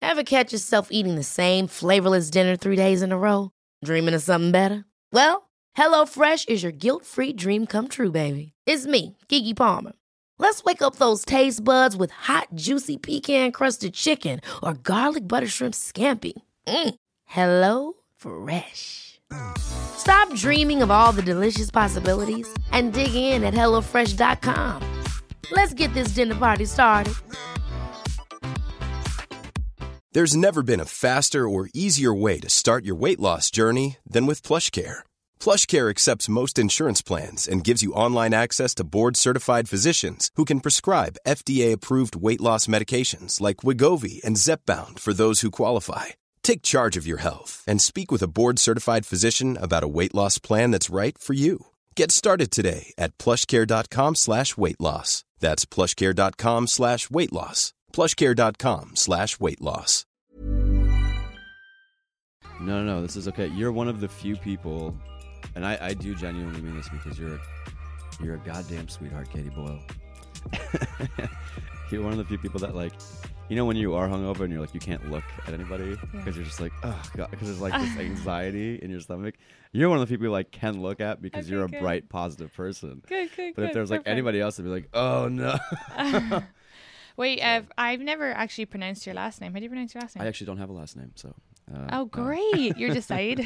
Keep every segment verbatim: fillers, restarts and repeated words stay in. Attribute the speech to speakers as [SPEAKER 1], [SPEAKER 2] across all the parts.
[SPEAKER 1] Ever catch yourself eating the same flavorless dinner three days in a row? Dreaming of something better? Well, HelloFresh is your guilt-free dream come true, baby. It's me, Keke Palmer. Let's wake up those taste buds with hot, juicy pecan-crusted chicken or garlic butter shrimp scampi. Mm. Hello Fresh. Stop dreaming of all the delicious possibilities and dig in at hello fresh dot com. Let's get this dinner party started.
[SPEAKER 2] There's never been a faster or easier way to start your weight loss journey than with PlushCare. PlushCare accepts most insurance plans and gives you online access to board-certified physicians who can prescribe F D A-approved weight loss medications like Wegovy and Zepbound for those who qualify. Take charge of your health and speak with a board-certified physician about a weight loss plan that's right for you. Get started today at plushcare.com slash weight loss. That's plushcare.com slash weight loss. plushcare.com slash weight loss.
[SPEAKER 3] No, no, no, this is okay. You're one of the few people, and I, I do genuinely mean this because you're, you're a goddamn sweetheart, Katie Boyle. You're one of the few people that, like, you know, when you are hungover and you're like, you can't look at anybody because yeah. you're just like, oh god, because there's like this anxiety in your stomach. You're one of the people you like can look at because okay, you're a good. bright, positive person.
[SPEAKER 4] Good, good,
[SPEAKER 3] But
[SPEAKER 4] good,
[SPEAKER 3] if there's like
[SPEAKER 4] perfect.
[SPEAKER 3] anybody else, it'd be like, oh no.
[SPEAKER 4] Wait, uh, I've never actually pronounced your last name. How do you pronounce your last name?
[SPEAKER 3] I actually don't have a last name, so. Uh,
[SPEAKER 4] oh, great! Uh, You're just Said.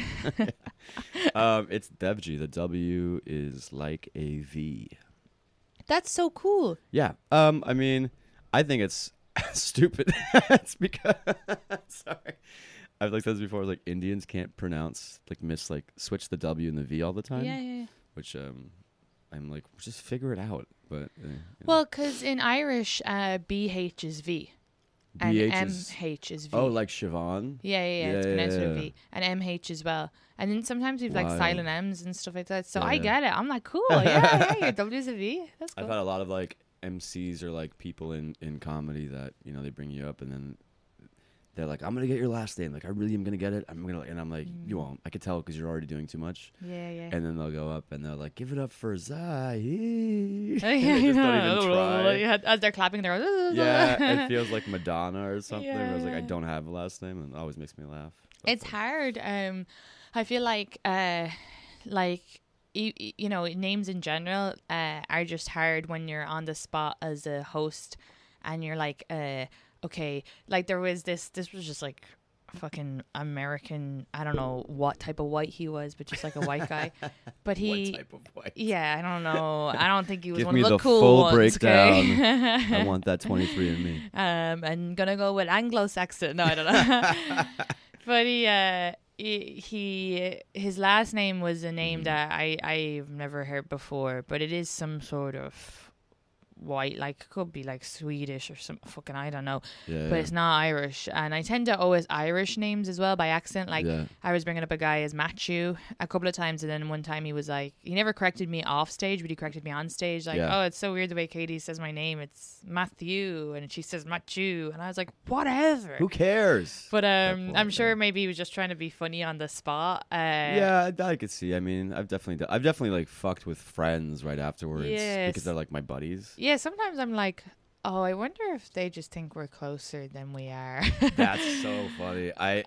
[SPEAKER 3] um, it's Devji. The W is like a V.
[SPEAKER 4] That's so cool.
[SPEAKER 3] Yeah. Um. I mean, I think it's stupid. It's because sorry, I've like said this before. Like Indians can't pronounce like miss like switch the W and the V all the time.
[SPEAKER 4] Yeah, yeah. yeah.
[SPEAKER 3] Which um, I'm like just figure it out. But uh,
[SPEAKER 4] well, because in Irish, uh, B H is V. And
[SPEAKER 3] B H
[SPEAKER 4] M
[SPEAKER 3] is,
[SPEAKER 4] H is V.
[SPEAKER 3] Oh, like Siobhan?
[SPEAKER 4] Yeah, yeah, yeah.
[SPEAKER 3] yeah
[SPEAKER 4] it's pronounced
[SPEAKER 3] yeah,
[SPEAKER 4] with
[SPEAKER 3] yeah.
[SPEAKER 4] V. And M H as well. And then sometimes we've like
[SPEAKER 3] Wow.
[SPEAKER 4] silent M's and stuff like that. So
[SPEAKER 3] Yeah,
[SPEAKER 4] I
[SPEAKER 3] yeah.
[SPEAKER 4] get it. I'm like, cool. Yeah, yeah. Your W's a V. That's cool.
[SPEAKER 3] I've had a lot of like M Cs or like people in, in comedy that, you know, they bring you up and then they're like, I'm going to get your last name. Like, I really am going to get it. I'm gonna, And I'm like, mm. you won't. I could tell because you're already doing too much.
[SPEAKER 4] Yeah, yeah.
[SPEAKER 3] And then they'll go up and they're like, give it up for Zai.
[SPEAKER 4] yeah,
[SPEAKER 3] they just don't even try.
[SPEAKER 4] Yeah, as they're clapping, they're like,
[SPEAKER 3] yeah, it feels like Madonna or something.
[SPEAKER 4] Yeah,
[SPEAKER 3] Where I was like,
[SPEAKER 4] yeah.
[SPEAKER 3] I don't have a last name, and it always makes me laugh. But
[SPEAKER 4] it's hard. Um, I feel like, uh, like you, you know, names in general uh, are just hard when you're on the spot as a host, and you're like, uh, okay, like there was this. This was just like fucking American. I don't know what type of white he was, but just like a white guy. But he,
[SPEAKER 3] what type of white?
[SPEAKER 4] Yeah, I don't know. I don't think he was
[SPEAKER 3] Give
[SPEAKER 4] one
[SPEAKER 3] me
[SPEAKER 4] of the,
[SPEAKER 3] the
[SPEAKER 4] cool
[SPEAKER 3] full
[SPEAKER 4] ones.
[SPEAKER 3] breakdown.
[SPEAKER 4] Okay?
[SPEAKER 3] I want that twenty-three and me.
[SPEAKER 4] Um, and gonna go with Anglo-Saxon. No, I don't know. But he, uh, he, he, his last name was a name mm. that I, I've never heard before, but it is some sort of white, like it could be like Swedish or some fucking, I don't know,
[SPEAKER 3] yeah,
[SPEAKER 4] but
[SPEAKER 3] yeah.
[SPEAKER 4] it's not Irish. And I tend to always Irish names as well by accident. Like
[SPEAKER 3] yeah.
[SPEAKER 4] I was bringing up a guy as Matthew a couple of times, and then one time he was like, he never corrected me off stage, but he corrected me on stage. Like,
[SPEAKER 3] yeah.
[SPEAKER 4] oh, it's so weird the way Katie says my name. It's Matthew, and she says Matthew, and I was like, whatever.
[SPEAKER 3] Who cares?
[SPEAKER 4] But um, I'm sure maybe he was just trying to be funny on the spot. Uh,
[SPEAKER 3] yeah, I, I could see. I mean, I've definitely, I've definitely like fucked with friends right afterwards
[SPEAKER 4] yes.
[SPEAKER 3] because they're like my buddies.
[SPEAKER 4] Yeah, sometimes I'm like, oh, I wonder if they just think we're closer than we are.
[SPEAKER 3] That's so funny. I,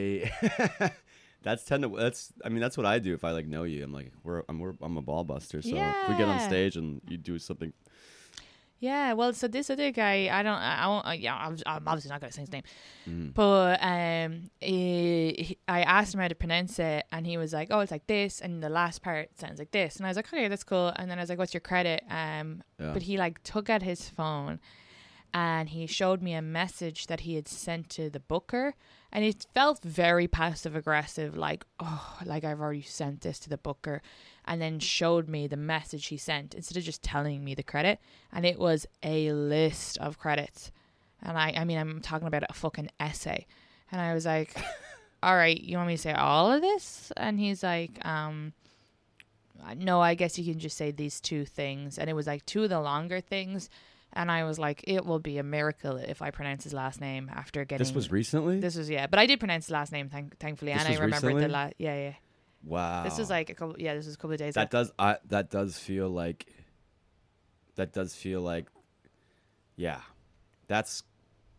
[SPEAKER 3] I, that's tend to, that's, I mean, that's what I do if I like know you. I'm like, we're, I'm, we're, I'm a ball buster. So
[SPEAKER 4] yeah.
[SPEAKER 3] if we get on stage and you do something.
[SPEAKER 4] Yeah, well, so this other guy, I don't, I won't, uh, yeah, I'm, I'm obviously not going to say his name,
[SPEAKER 3] Mm.
[SPEAKER 4] but um, he, he- I asked him how to pronounce it, and he was like, oh, it's like this, and the last part sounds like this, and I was like, okay, that's cool, and then I was like, what's your credit? Um,
[SPEAKER 3] Yeah.
[SPEAKER 4] But he like took out his phone, and he showed me a message that he had sent to the booker, and it felt very passive aggressive, like, oh, like I've already sent this to the booker, and then showed me the message he sent instead of just telling me the credit, and it was a list of credits, and I, I mean, I'm talking about a fucking essay, and I was like, all right, you want me to say all of this? And he's like, um, no, I guess you can just say these two things, and it was like two of the longer things. And I was like, it will be a miracle if I pronounce his last name after getting...
[SPEAKER 3] This was recently?
[SPEAKER 4] This was, yeah. But I did pronounce his last name, thank- thankfully.
[SPEAKER 3] This
[SPEAKER 4] and I
[SPEAKER 3] was
[SPEAKER 4] remembered
[SPEAKER 3] recently?
[SPEAKER 4] the last... Yeah, yeah.
[SPEAKER 3] Wow.
[SPEAKER 4] This was like a couple... Yeah, this was a couple of days
[SPEAKER 3] That
[SPEAKER 4] ago.
[SPEAKER 3] does, I, that does feel like, that does feel like, yeah. That's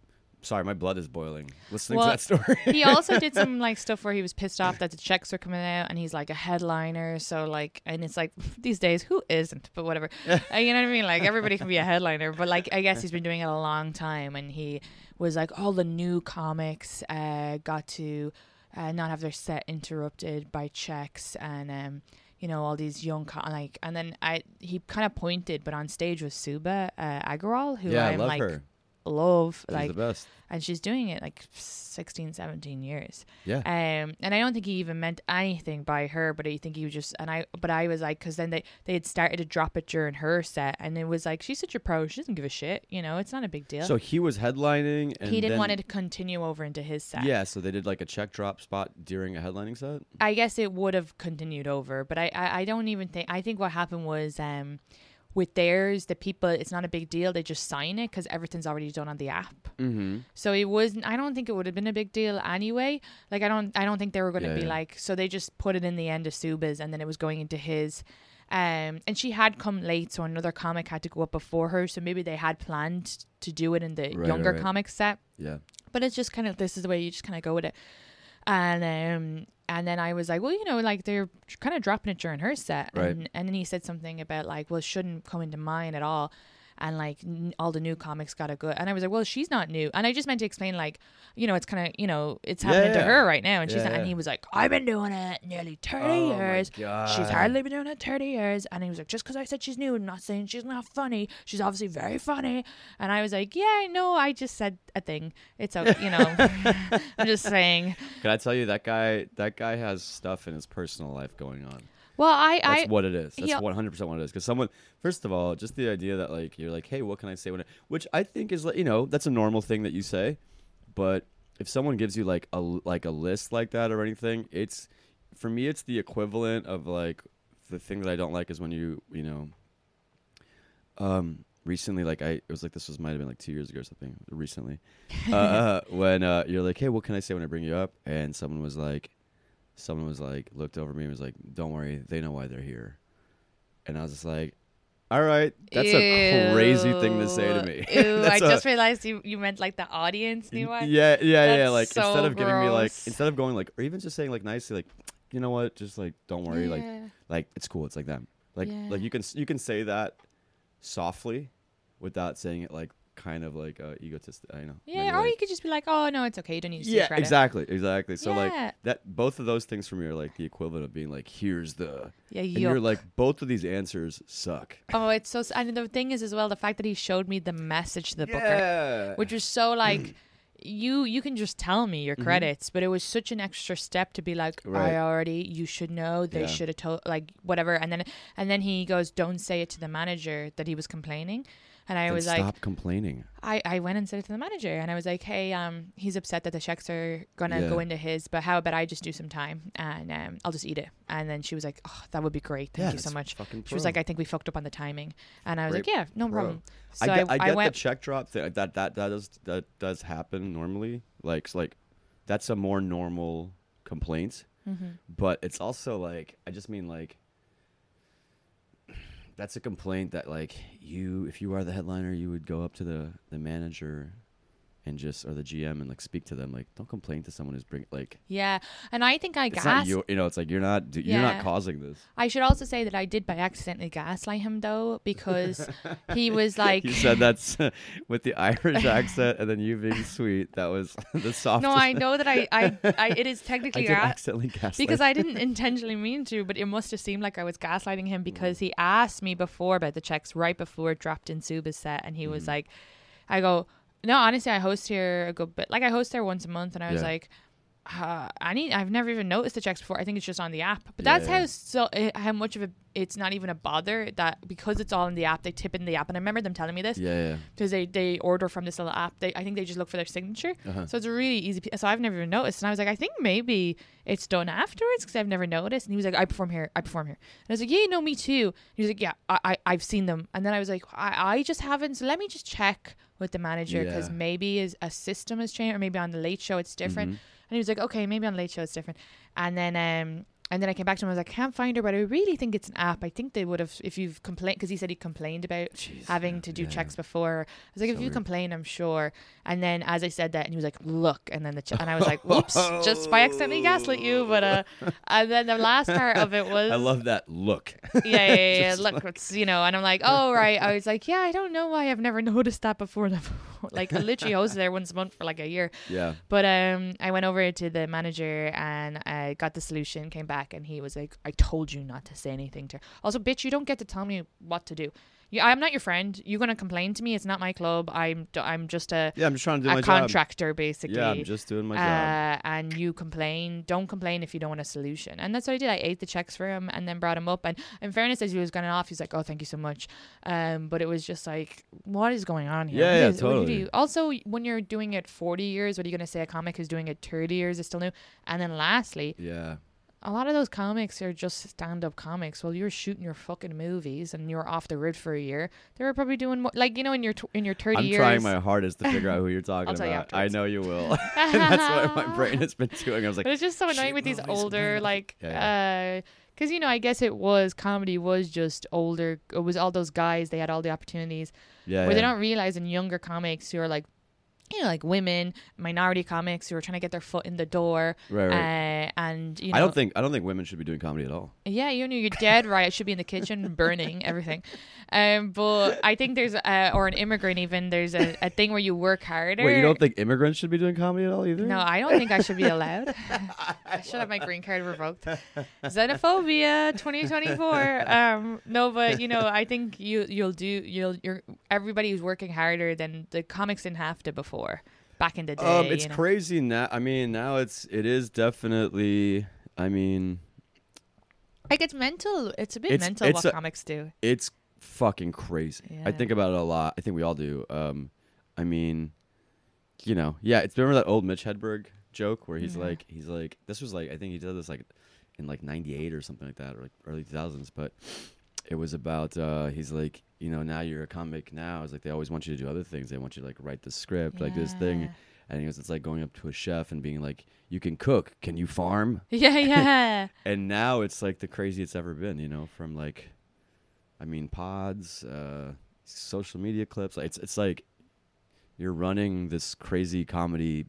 [SPEAKER 3] Sorry, my blood is boiling listening
[SPEAKER 4] Well,
[SPEAKER 3] to that story.
[SPEAKER 4] He also did some like stuff where he was pissed off that the checks were coming out, and he's like a headliner. So like, and it's like these days, who isn't? But whatever, uh, you know what I mean? Like everybody can be a headliner, but like I guess he's been doing it a long time, and he was like all the new comics uh, got to uh, not have their set interrupted by checks, and um, you know all these young co- like, and then I he kind of pointed, but on stage was Suba uh, Agarwal, who
[SPEAKER 3] yeah,
[SPEAKER 4] I'm
[SPEAKER 3] I love
[SPEAKER 4] like.
[SPEAKER 3] her.
[SPEAKER 4] love
[SPEAKER 3] She's
[SPEAKER 4] like
[SPEAKER 3] the best.
[SPEAKER 4] and she's doing it like sixteen, seventeen years.
[SPEAKER 3] Yeah.
[SPEAKER 4] Um, and I don't think he even meant anything by her, but I think he was just, and I, but I was like, cause then they, they had started to drop it during her set, and it was like, she's such a pro, she doesn't give a shit, you know, it's not a big deal.
[SPEAKER 3] So he was headlining, and
[SPEAKER 4] he didn't
[SPEAKER 3] then,
[SPEAKER 4] want it to continue over into his set.
[SPEAKER 3] Yeah, so they did like a check drop spot during a headlining set.
[SPEAKER 4] I guess it would have continued over, but I, I, I don't even think, I think what happened was, um, with theirs, the people, it's not a big deal. They just sign it because everything's already done on the app.
[SPEAKER 3] Mm-hmm.
[SPEAKER 4] So it wasn't. I don't think it would have been a big deal anyway. Like I don't. I don't think they were going to
[SPEAKER 3] Yeah,
[SPEAKER 4] be
[SPEAKER 3] yeah.
[SPEAKER 4] like. So they just put it in the end of Suba's, and then it was going into his. Um, and she had come late, so another comic had to go up before her. So maybe they had planned to do it in the
[SPEAKER 3] Right,
[SPEAKER 4] younger
[SPEAKER 3] right, right.
[SPEAKER 4] comic set.
[SPEAKER 3] Yeah.
[SPEAKER 4] But it's just kind of, this is the way you just kind of go with it. And um, and then I was like, well, you know, like they're kind of dropping it during her set.
[SPEAKER 3] Right.
[SPEAKER 4] And, and then he said something about like, well, it shouldn't come into mine at all. And like n- all the new comics got a good. And I was like, well, she's not new. And I just meant to explain like, you know, it's kind of, you know, it's
[SPEAKER 3] Yeah,
[SPEAKER 4] happening to
[SPEAKER 3] yeah.
[SPEAKER 4] her right now. And she's
[SPEAKER 3] Yeah,
[SPEAKER 4] not,
[SPEAKER 3] yeah.
[SPEAKER 4] and he was like, I've been doing it nearly thirty
[SPEAKER 3] Oh my
[SPEAKER 4] years.
[SPEAKER 3] God.
[SPEAKER 4] She's hardly been doing it thirty years. And he was like, just because I said she's new, I'm not saying she's not funny. She's obviously very funny. And I was like, yeah, no, I just said a thing. It's okay, you know. I'm just saying.
[SPEAKER 3] Can I tell you that guy? That guy has stuff in his personal life going on.
[SPEAKER 4] Well, I,
[SPEAKER 3] That's
[SPEAKER 4] I
[SPEAKER 3] what it is. That's
[SPEAKER 4] yeah.
[SPEAKER 3] one hundred percent what it is. Because someone, first of all, just the idea that like you're like, hey, what can I say when? I, which I think is like, you know, that's a normal thing that you say. But if someone gives you like a like a list like that or anything, it's for me, it's the equivalent of like the thing that I don't like is when you you know. Um. Recently, like I, it was like this was might have been like two years ago or something. Recently, uh, uh, when uh, you're like, hey, what can I say when I bring you up? And someone was like. Someone was like, looked over me and was like, don't worry, they know why they're here. And I was just like, all right, that's
[SPEAKER 4] Ew.
[SPEAKER 3] a crazy thing to say to me.
[SPEAKER 4] Ew, I
[SPEAKER 3] That's a-
[SPEAKER 4] just realized you, you meant like the audience knew why.
[SPEAKER 3] Yeah, yeah, yeah.
[SPEAKER 4] That's
[SPEAKER 3] Like
[SPEAKER 4] so
[SPEAKER 3] instead of giving me like,
[SPEAKER 4] gross.
[SPEAKER 3] instead of going like, or even just saying like nicely, like, you know what, just like, don't worry, like,
[SPEAKER 4] Yeah.
[SPEAKER 3] like it's cool, it's like them. Like,
[SPEAKER 4] Yeah.
[SPEAKER 3] like you can you can say that softly, without saying it like kind of like uh, egotistic. I know.
[SPEAKER 4] Yeah,
[SPEAKER 3] maybe,
[SPEAKER 4] or
[SPEAKER 3] like-
[SPEAKER 4] you could just be like, oh, no, it's okay. You don't need to say
[SPEAKER 3] Yeah,
[SPEAKER 4] credit.
[SPEAKER 3] exactly, exactly. So
[SPEAKER 4] Yeah.
[SPEAKER 3] like that, both of those things for me are like the equivalent of being like, here's the,
[SPEAKER 4] Yeah,
[SPEAKER 3] and you're
[SPEAKER 4] yuck.
[SPEAKER 3] like, both of these answers suck.
[SPEAKER 4] Oh, it's so. And the thing is, as well, the fact that he showed me the message to the booker,
[SPEAKER 3] Yeah.
[SPEAKER 4] which was so like, you you can just tell me your
[SPEAKER 3] Mhm.
[SPEAKER 4] credits, but it was such an extra step to be like,
[SPEAKER 3] Right.
[SPEAKER 4] I already, you should know, they
[SPEAKER 3] Yeah.
[SPEAKER 4] should have told, like whatever. And then and then he goes, don't say it to the manager that he was complaining. And I
[SPEAKER 3] Then
[SPEAKER 4] was
[SPEAKER 3] stop
[SPEAKER 4] like,
[SPEAKER 3] complaining.
[SPEAKER 4] I, I went and said it to the manager, and I was like, hey, um, he's upset that the checks are gonna
[SPEAKER 3] Yeah.
[SPEAKER 4] go into his, but how about I just do some time and um, I'll just eat it. And then she was like, oh, that would be great, thank
[SPEAKER 3] Yeah,
[SPEAKER 4] you so
[SPEAKER 3] that's
[SPEAKER 4] much.
[SPEAKER 3] fucking
[SPEAKER 4] She was
[SPEAKER 3] pro.
[SPEAKER 4] like, I think we fucked up on the timing, and I was
[SPEAKER 3] Great
[SPEAKER 4] like, yeah, no
[SPEAKER 3] pro.
[SPEAKER 4] problem. So
[SPEAKER 3] I get, I
[SPEAKER 4] I,
[SPEAKER 3] get
[SPEAKER 4] went.
[SPEAKER 3] the check drop thing. That that that does that does happen normally. Like so like, that's a more normal complaint.
[SPEAKER 4] Mhm.
[SPEAKER 3] But it's also like I just mean like. That's a complaint that like you, if you are the headliner, you would go up to the, the manager and just, or the G M and like speak to them. Like, don't complain to someone who's bring like,
[SPEAKER 4] Yeah, and I think I
[SPEAKER 3] it's not
[SPEAKER 4] gas.
[SPEAKER 3] your, you know, it's like, you're not, d- you're not
[SPEAKER 4] Yeah.
[SPEAKER 3] causing this.
[SPEAKER 4] I should also say that I did by accidentally gaslight him though, because he was like,
[SPEAKER 3] You said that's with the Irish accent and then you being sweet. That was the softest.
[SPEAKER 4] no, I know that I, I, I it is
[SPEAKER 3] I
[SPEAKER 4] technically
[SPEAKER 3] did
[SPEAKER 4] a-
[SPEAKER 3] accidentally gaslight.
[SPEAKER 4] because I didn't intentionally mean to, but it must have seemed like I was gaslighting him because he asked me before about the checks right before it dropped in Suba's set, and he was
[SPEAKER 3] Mhm.
[SPEAKER 4] like, I go, no, honestly, I host here a good bit. Like I host there once a month, and I was
[SPEAKER 3] Yeah.
[SPEAKER 4] like, uh, I need. I've never even noticed the checks before. I think it's just on the app. But
[SPEAKER 3] Yeah,
[SPEAKER 4] that's
[SPEAKER 3] yeah.
[SPEAKER 4] how so uh, how much of a it's not even a bother that because it's all in the app. They tip in the app, and I remember them telling me this
[SPEAKER 3] Yeah, yeah.
[SPEAKER 4] because they they order from this little app. They I think they just look for their signature.
[SPEAKER 3] Uh-huh.
[SPEAKER 4] So it's a really easy. p- So I've never even noticed, and I was like, I think maybe it's done afterwards because I've never noticed. And he was like, I perform here, I perform here. And I was like, yeah, you know me too. He was like, yeah, I, I I've seen them. And then I was like, I, I just haven't. So let me just check with the manager because
[SPEAKER 3] Yeah.
[SPEAKER 4] maybe is a system has changed, or maybe on the Late Show it's different.
[SPEAKER 3] Mhm.
[SPEAKER 4] And he was like, okay, maybe on Late Show it's different. And then um and then I came back to him. I was like, I can't find her, but I really think it's an app. I think they would have, if you've complained, because he said he complained about
[SPEAKER 3] Jeez,
[SPEAKER 4] having
[SPEAKER 3] yeah,
[SPEAKER 4] to do
[SPEAKER 3] yeah.
[SPEAKER 4] checks before. I was like,
[SPEAKER 3] So
[SPEAKER 4] if you
[SPEAKER 3] weird.
[SPEAKER 4] complain, I'm sure. And then as I said that, and he was like, look, and then the ch- and I was like, whoops, just by accidentally gaslit you. But uh, and then the last part of it was,
[SPEAKER 3] I love that look.
[SPEAKER 4] yeah, yeah, yeah, yeah.
[SPEAKER 3] Just
[SPEAKER 4] Look, it's, you know, and I'm like, oh right. I was like, yeah, I don't know why I've never noticed that before. Like, I literally hosted there once a month for like a year.
[SPEAKER 3] Yeah.
[SPEAKER 4] But um, I went over to the manager and I got the solution, came back, and he was like, I told you not to say anything to her. Also, bitch, you don't get to tell me what to do. You, I'm not your friend. You're going to complain to me. It's not my club. I'm d- I'm just a,
[SPEAKER 3] Yeah, I'm just trying to do
[SPEAKER 4] a
[SPEAKER 3] my job.
[SPEAKER 4] contractor, basically.
[SPEAKER 3] Yeah, I'm just doing my job.
[SPEAKER 4] Uh, and you complain. Don't complain if you don't want a solution. And that's what I did. I ate the checks for him and then brought him up. And in fairness, as he was going off, he's like, oh, thank you so much. Um, but it was just like, what is going on here?
[SPEAKER 3] Yeah,
[SPEAKER 4] What
[SPEAKER 3] yeah,
[SPEAKER 4] is- what do you
[SPEAKER 3] totally.
[SPEAKER 4] do? Also, when you're doing it forty years, what are you going to say? A comic who's doing it thirty years is still new. And then lastly,
[SPEAKER 3] Yeah.
[SPEAKER 4] a lot of those comics are just stand-up comics. Well, you're shooting your fucking movies and you're off the grid for a year. They were probably doing more, like, you know, in your tw- in your thirty
[SPEAKER 3] I'm
[SPEAKER 4] years.
[SPEAKER 3] trying my hardest to figure out who you're talking
[SPEAKER 4] I'll tell you
[SPEAKER 3] about. I
[SPEAKER 4] afterwards.
[SPEAKER 3] know you will. And that's what my brain has been doing. I was like,
[SPEAKER 4] But it's just so annoying
[SPEAKER 3] shit
[SPEAKER 4] with these
[SPEAKER 3] movies,
[SPEAKER 4] older,
[SPEAKER 3] man.
[SPEAKER 4] like,
[SPEAKER 3] Yeah,
[SPEAKER 4] because, you know, I guess it was, comedy was just older. It was all those guys, they had all the opportunities.
[SPEAKER 3] yeah,
[SPEAKER 4] Where they
[SPEAKER 3] yeah.
[SPEAKER 4] don't realize in younger comics who are like, you know, like women, minority comics who are trying to get their foot in the door.
[SPEAKER 3] Right, right.
[SPEAKER 4] Uh, and, you know.
[SPEAKER 3] I don't think I don't think women should be doing comedy at all.
[SPEAKER 4] Yeah, you know, you're dead right. I should be in the kitchen burning everything. Um, but I think there's, uh, or an immigrant even, there's a, a thing where you work harder.
[SPEAKER 3] Wait, you don't think immigrants should be doing comedy at all either?
[SPEAKER 4] No, I don't think I should be allowed. I should have my green card revoked. Xenophobia twenty twenty-four. Um, no, but you know, I think you you'll do you'll you're everybody who's working harder than the comics didn't have to before back in the day.
[SPEAKER 3] Um, it's
[SPEAKER 4] you know?
[SPEAKER 3] crazy now. I mean, now it's it is definitely. I mean,
[SPEAKER 4] Like it's mental. It's a bit
[SPEAKER 3] It's-
[SPEAKER 4] mental
[SPEAKER 3] it's
[SPEAKER 4] what
[SPEAKER 3] a-
[SPEAKER 4] comics do.
[SPEAKER 3] it's fucking crazy. I
[SPEAKER 4] Yeah.
[SPEAKER 3] think about it a lot. I think we all do. Um, I mean, you know, yeah. It's remember that old Mitch Hedberg joke where he's
[SPEAKER 4] Yeah.
[SPEAKER 3] like, he's like, this was like, I think he did this like in like ninety-eight or something like that, or like early two thousands. But it was about, uh, he's like, you know, now you're a comic now. It's like they always want you to do other things. They want you to like write the script, like this thing.
[SPEAKER 4] Yeah.
[SPEAKER 3] And he goes, it's like going up to a chef and being like, you can cook. Can you farm?
[SPEAKER 4] Yeah, yeah.
[SPEAKER 3] And now it's like the craziest it's ever been, you know, from like, I mean, pods, uh, social media clips. It's it's like you're running this crazy comedy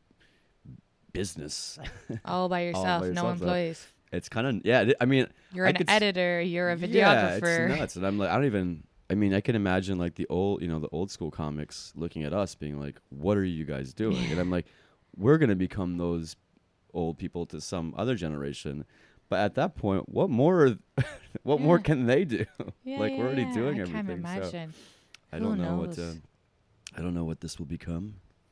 [SPEAKER 3] business.
[SPEAKER 4] All by yourself, no
[SPEAKER 3] yourself, so-
[SPEAKER 4] employees.
[SPEAKER 3] It's kind of, yeah, I mean.
[SPEAKER 4] You're
[SPEAKER 3] I
[SPEAKER 4] an
[SPEAKER 3] could s-
[SPEAKER 4] editor. You're a
[SPEAKER 3] Yeah,
[SPEAKER 4] videographer.
[SPEAKER 3] it's nuts. And I'm like, I don't even, I mean, I can imagine like the old, you know, the old school comics looking at us being like, what are you guys doing? And I'm like, we're going to become those old people to some other generation. But at that point, what more, what more
[SPEAKER 4] Yeah.
[SPEAKER 3] can they do?
[SPEAKER 4] Yeah,
[SPEAKER 3] like
[SPEAKER 4] yeah,
[SPEAKER 3] we're already
[SPEAKER 4] yeah.
[SPEAKER 3] doing
[SPEAKER 4] I
[SPEAKER 3] everything.
[SPEAKER 4] can't imagine.
[SPEAKER 3] So I
[SPEAKER 4] Who
[SPEAKER 3] don't know what,
[SPEAKER 4] knows?
[SPEAKER 3] uh, I don't know what this will become.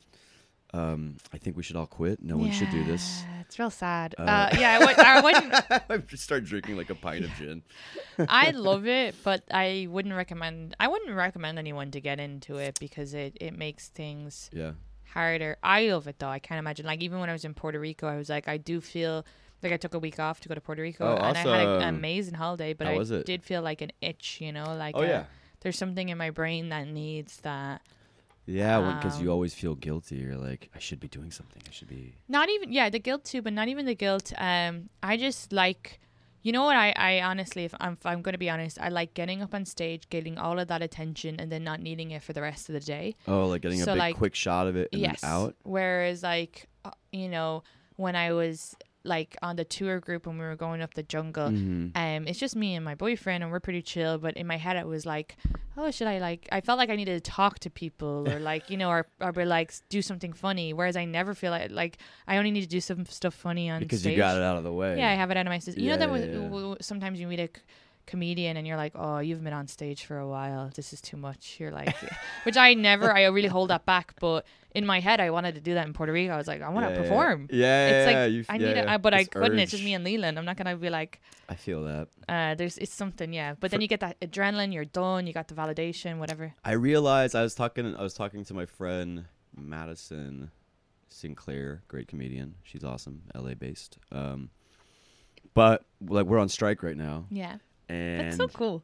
[SPEAKER 3] Um, I think we should all quit. No one should do this.
[SPEAKER 4] Yeah, It's real sad.
[SPEAKER 3] Uh,
[SPEAKER 4] Uh, yeah, I, would, I wouldn't.
[SPEAKER 3] I just start drinking like a pint of gin.
[SPEAKER 4] I love it, but I wouldn't recommend. I wouldn't recommend anyone to get into it because it it makes things
[SPEAKER 3] Yeah.
[SPEAKER 4] harder. I love it though. I can't imagine. Like even when I was in Puerto Rico, I was like, I do feel like I took a week off to go to Puerto Rico,
[SPEAKER 3] Oh,
[SPEAKER 4] and I had an
[SPEAKER 3] awesome.
[SPEAKER 4] amazing holiday. But
[SPEAKER 3] How
[SPEAKER 4] I
[SPEAKER 3] was it?
[SPEAKER 4] did feel like an itch, you know, like
[SPEAKER 3] Oh
[SPEAKER 4] uh,
[SPEAKER 3] yeah.
[SPEAKER 4] there's something in my brain that needs that.
[SPEAKER 3] Yeah, because you
[SPEAKER 4] Um,
[SPEAKER 3] always feel guilty. You're like, I should be doing something. I should be.
[SPEAKER 4] Not even yeah, the guilt too, but not even the guilt. Um, I just like, you know what? I, I honestly, if I'm if I'm going to be honest, I like getting up on stage, getting all of that attention, and then not needing it for the rest of the day.
[SPEAKER 3] Oh, like getting a
[SPEAKER 4] So,
[SPEAKER 3] big
[SPEAKER 4] like,
[SPEAKER 3] quick shot of it and
[SPEAKER 4] yes.
[SPEAKER 3] then out.
[SPEAKER 4] Whereas like, uh, you know, when I was like on the tour group when we were going up the jungle,
[SPEAKER 3] Mhm.
[SPEAKER 4] um, it's just me and my boyfriend, and we're pretty chill. But in my head, it was like, oh, should I like? I felt like I needed to talk to people, or like, you know, or or be like do something funny. Whereas I never feel like like I only need to do some stuff funny on
[SPEAKER 3] Because
[SPEAKER 4] stage.
[SPEAKER 3] you got it out of the way.
[SPEAKER 4] Yeah, I have it out of my system. You know
[SPEAKER 3] Yeah,
[SPEAKER 4] that
[SPEAKER 3] yeah,
[SPEAKER 4] w-
[SPEAKER 3] yeah.
[SPEAKER 4] w- sometimes you meet a c- comedian and you're like, oh, you've been on stage for a while. This is too much. You're like, which I never. I really hold that back, but in my head, I wanted to do that in Puerto Rico. I was like, I want to
[SPEAKER 3] Yeah, yeah,
[SPEAKER 4] perform.
[SPEAKER 3] Yeah, yeah,
[SPEAKER 4] It's
[SPEAKER 3] yeah,
[SPEAKER 4] like
[SPEAKER 3] you f-
[SPEAKER 4] I
[SPEAKER 3] yeah,
[SPEAKER 4] need
[SPEAKER 3] yeah.
[SPEAKER 4] it, I, but I
[SPEAKER 3] This
[SPEAKER 4] couldn't. It's just
[SPEAKER 3] urge.
[SPEAKER 4] me and Leland. I'm not gonna be like,
[SPEAKER 3] I feel that.
[SPEAKER 4] uh, there's it's something, yeah. But then you get that adrenaline. You're done. You got the validation, whatever.
[SPEAKER 3] I realized I was talking. I was talking to my friend Madison Sinclair, great comedian. She's awesome, L A based. Um, but like we're on strike right now,
[SPEAKER 4] Yeah,
[SPEAKER 3] and
[SPEAKER 4] that's so cool.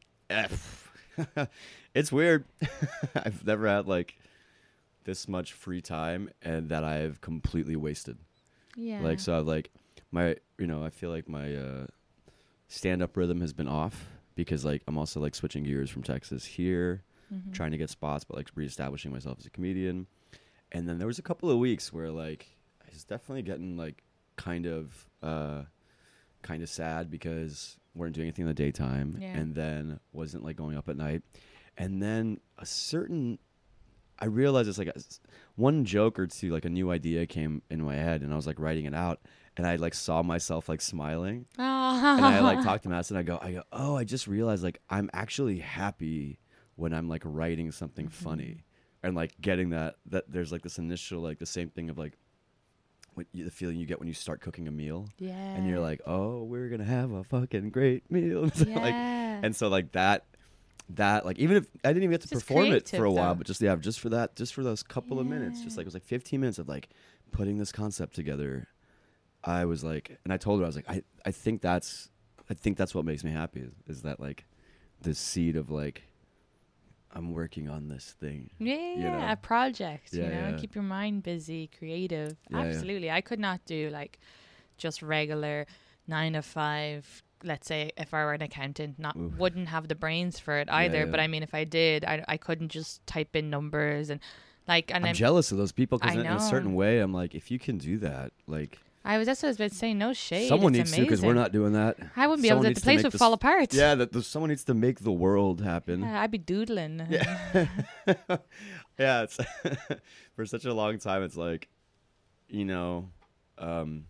[SPEAKER 3] it's weird. I've never had like this much free time and that I've completely wasted.
[SPEAKER 4] Yeah,
[SPEAKER 3] Like so, I've like my, you know, I feel like my, uh, stand-up rhythm has been off because like I'm also like switching gears from Texas here, mm-hmm. trying to get spots, but like reestablishing myself as a comedian. And then there was a couple of weeks where like I was definitely getting like kind of uh, kind of sad because weren't doing anything in the daytime,
[SPEAKER 4] yeah.
[SPEAKER 3] and then wasn't like going up at night. And then a certain, I realized it's like a, one joke or two, like a new idea came in my head, and I was like writing it out, and I like saw myself like smiling, and I like talked to Madison. I go, I go, oh, I just realized like I'm actually happy when I'm like writing something mm-hmm. funny, and like getting that that there's like this initial like the same thing of like what you, the feeling you get when you start cooking a meal,
[SPEAKER 4] yeah,
[SPEAKER 3] and you're like, oh, we're gonna have a fucking great meal, and so,
[SPEAKER 4] yeah.
[SPEAKER 3] like, and so like that. That like even if I didn't even get to
[SPEAKER 4] it's
[SPEAKER 3] perform it for a while,
[SPEAKER 4] though.
[SPEAKER 3] but just yeah, just for that, just for those couple
[SPEAKER 4] yeah.
[SPEAKER 3] of minutes, just like it was like fifteen minutes of like putting this concept together. I was like, and I told her I was like, I, I think that's I think that's what makes me happy is, is that like the seed of like I'm working on this thing.
[SPEAKER 4] Yeah,
[SPEAKER 3] you know?
[SPEAKER 4] a project.
[SPEAKER 3] Yeah,
[SPEAKER 4] you know,
[SPEAKER 3] yeah.
[SPEAKER 4] keep your mind busy, creative.
[SPEAKER 3] Yeah,
[SPEAKER 4] Absolutely,
[SPEAKER 3] yeah.
[SPEAKER 4] I could not do like just regular nine to five. Let's say if I were an accountant, not
[SPEAKER 3] Oof.
[SPEAKER 4] wouldn't have the brains for it either.
[SPEAKER 3] Yeah, yeah.
[SPEAKER 4] But I mean, if I did, I I couldn't just type in numbers and like. And
[SPEAKER 3] I'm
[SPEAKER 4] I'm,
[SPEAKER 3] jealous of those people because
[SPEAKER 4] I
[SPEAKER 3] in, in a
[SPEAKER 4] know.
[SPEAKER 3] certain way, I'm like, if you can do that, like
[SPEAKER 4] I was that's what I was about to say. No shade.
[SPEAKER 3] someone
[SPEAKER 4] it's
[SPEAKER 3] needs to because we're
[SPEAKER 4] amazing.
[SPEAKER 3] not doing that.
[SPEAKER 4] I wouldn't be
[SPEAKER 3] Someone
[SPEAKER 4] able to.
[SPEAKER 3] needs
[SPEAKER 4] The place
[SPEAKER 3] make
[SPEAKER 4] would
[SPEAKER 3] this-
[SPEAKER 4] fall apart.
[SPEAKER 3] Yeah, that the, someone needs to make the world happen.
[SPEAKER 4] Yeah, I'd be doodling.
[SPEAKER 3] Yeah, yeah. It's for such a long time. It's like, you know, um,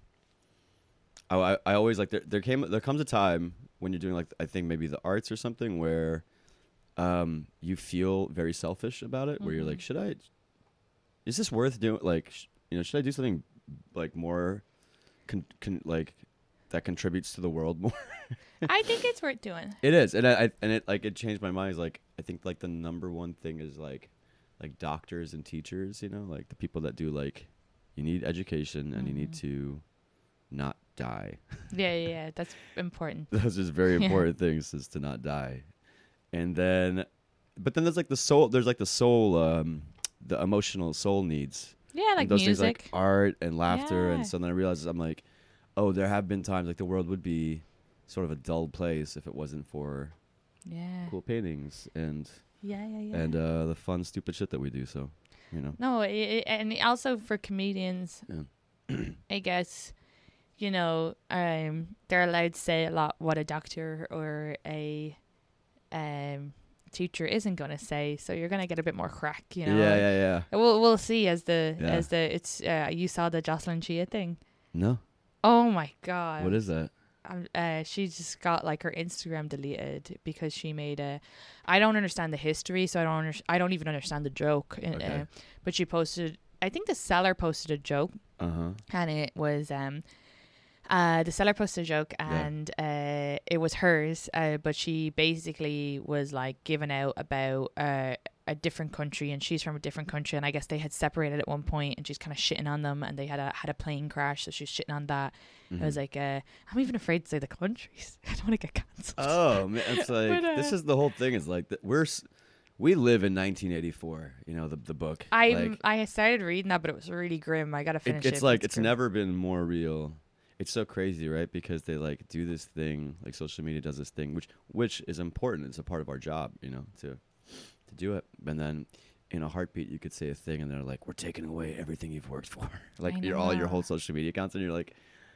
[SPEAKER 3] I I, I always like there there came there comes a time when you're doing like I think maybe the arts or something where, um, you feel very selfish about it. Where
[SPEAKER 4] Mm-hmm.
[SPEAKER 3] you're like, should I? Is this worth doing? Like, sh- you know, should I do something like more, con- con- like that contributes to the world more?
[SPEAKER 4] I think it's worth doing.
[SPEAKER 3] It is, and I, I and it like it changed my mind. Is like I think like the number one thing is like like doctors and teachers. You know, like the people that do like you need education and
[SPEAKER 4] Mm-hmm.
[SPEAKER 3] you need to not die.
[SPEAKER 4] Yeah, yeah, yeah, that's important.
[SPEAKER 3] Those are very
[SPEAKER 4] Yeah.
[SPEAKER 3] important things is to not die, and then, but then there's like the soul. There's like the soul, um, the emotional soul needs.
[SPEAKER 4] Yeah, like
[SPEAKER 3] and those
[SPEAKER 4] music.
[SPEAKER 3] things like art and laughter,
[SPEAKER 4] Yeah.
[SPEAKER 3] and so then I realized I'm like, oh, there have been times like the world would be sort of a dull place if it wasn't for
[SPEAKER 4] yeah.
[SPEAKER 3] cool paintings and
[SPEAKER 4] Yeah, yeah, yeah.
[SPEAKER 3] and uh, the fun stupid shit that we do. So, you know.
[SPEAKER 4] No, it, it, and also for comedians,
[SPEAKER 3] Yeah.
[SPEAKER 4] I guess, you know, um, they're allowed to say a lot what a doctor or a um teacher isn't going to say. So you're going to get a bit more crack, you know.
[SPEAKER 3] Yeah, yeah, yeah.
[SPEAKER 4] We'll we'll see as the
[SPEAKER 3] Yeah.
[SPEAKER 4] as the it's uh, you saw the Jocelyn Chia thing.
[SPEAKER 3] No.
[SPEAKER 4] Oh my god.
[SPEAKER 3] What is that?
[SPEAKER 4] Um, uh, she just got like her Instagram deleted because she made a. I don't understand the history, so I don't. Under, I don't even understand the joke. Uh,
[SPEAKER 3] Okay.
[SPEAKER 4] but she posted. I think the seller posted a joke,
[SPEAKER 3] Uh huh.
[SPEAKER 4] and it was um, uh, the seller posted a joke, and uh, it was hers. Uh, but she basically was like giving out about uh a different country, and she's from a different country, and I guess they had separated at one point, and she's kind of shitting on them, and they had a had a plane crash, so she's shitting on that.
[SPEAKER 3] Mm-hmm.
[SPEAKER 4] I was like, uh, I'm even afraid to say the countries. I don't want to get cancelled.
[SPEAKER 3] Oh man, it's like
[SPEAKER 4] But, uh,
[SPEAKER 3] this is the whole thing. Is like that we're s- we live in nineteen eighty-four. You know the the book.
[SPEAKER 4] I
[SPEAKER 3] like,
[SPEAKER 4] I started reading that, but it was really grim. I gotta
[SPEAKER 3] it,
[SPEAKER 4] finish it.
[SPEAKER 3] it's like it's
[SPEAKER 4] grim.
[SPEAKER 3] never been more real. It's so crazy, right? Because they like do this thing, like social media does this thing, which which is important. It's a part of our job, you know, to to do it. And then in a heartbeat, you could say a thing, and they're like, "We're taking away everything you've worked for." Like
[SPEAKER 4] I
[SPEAKER 3] your all your
[SPEAKER 4] know.
[SPEAKER 3] whole social media accounts, and you're like,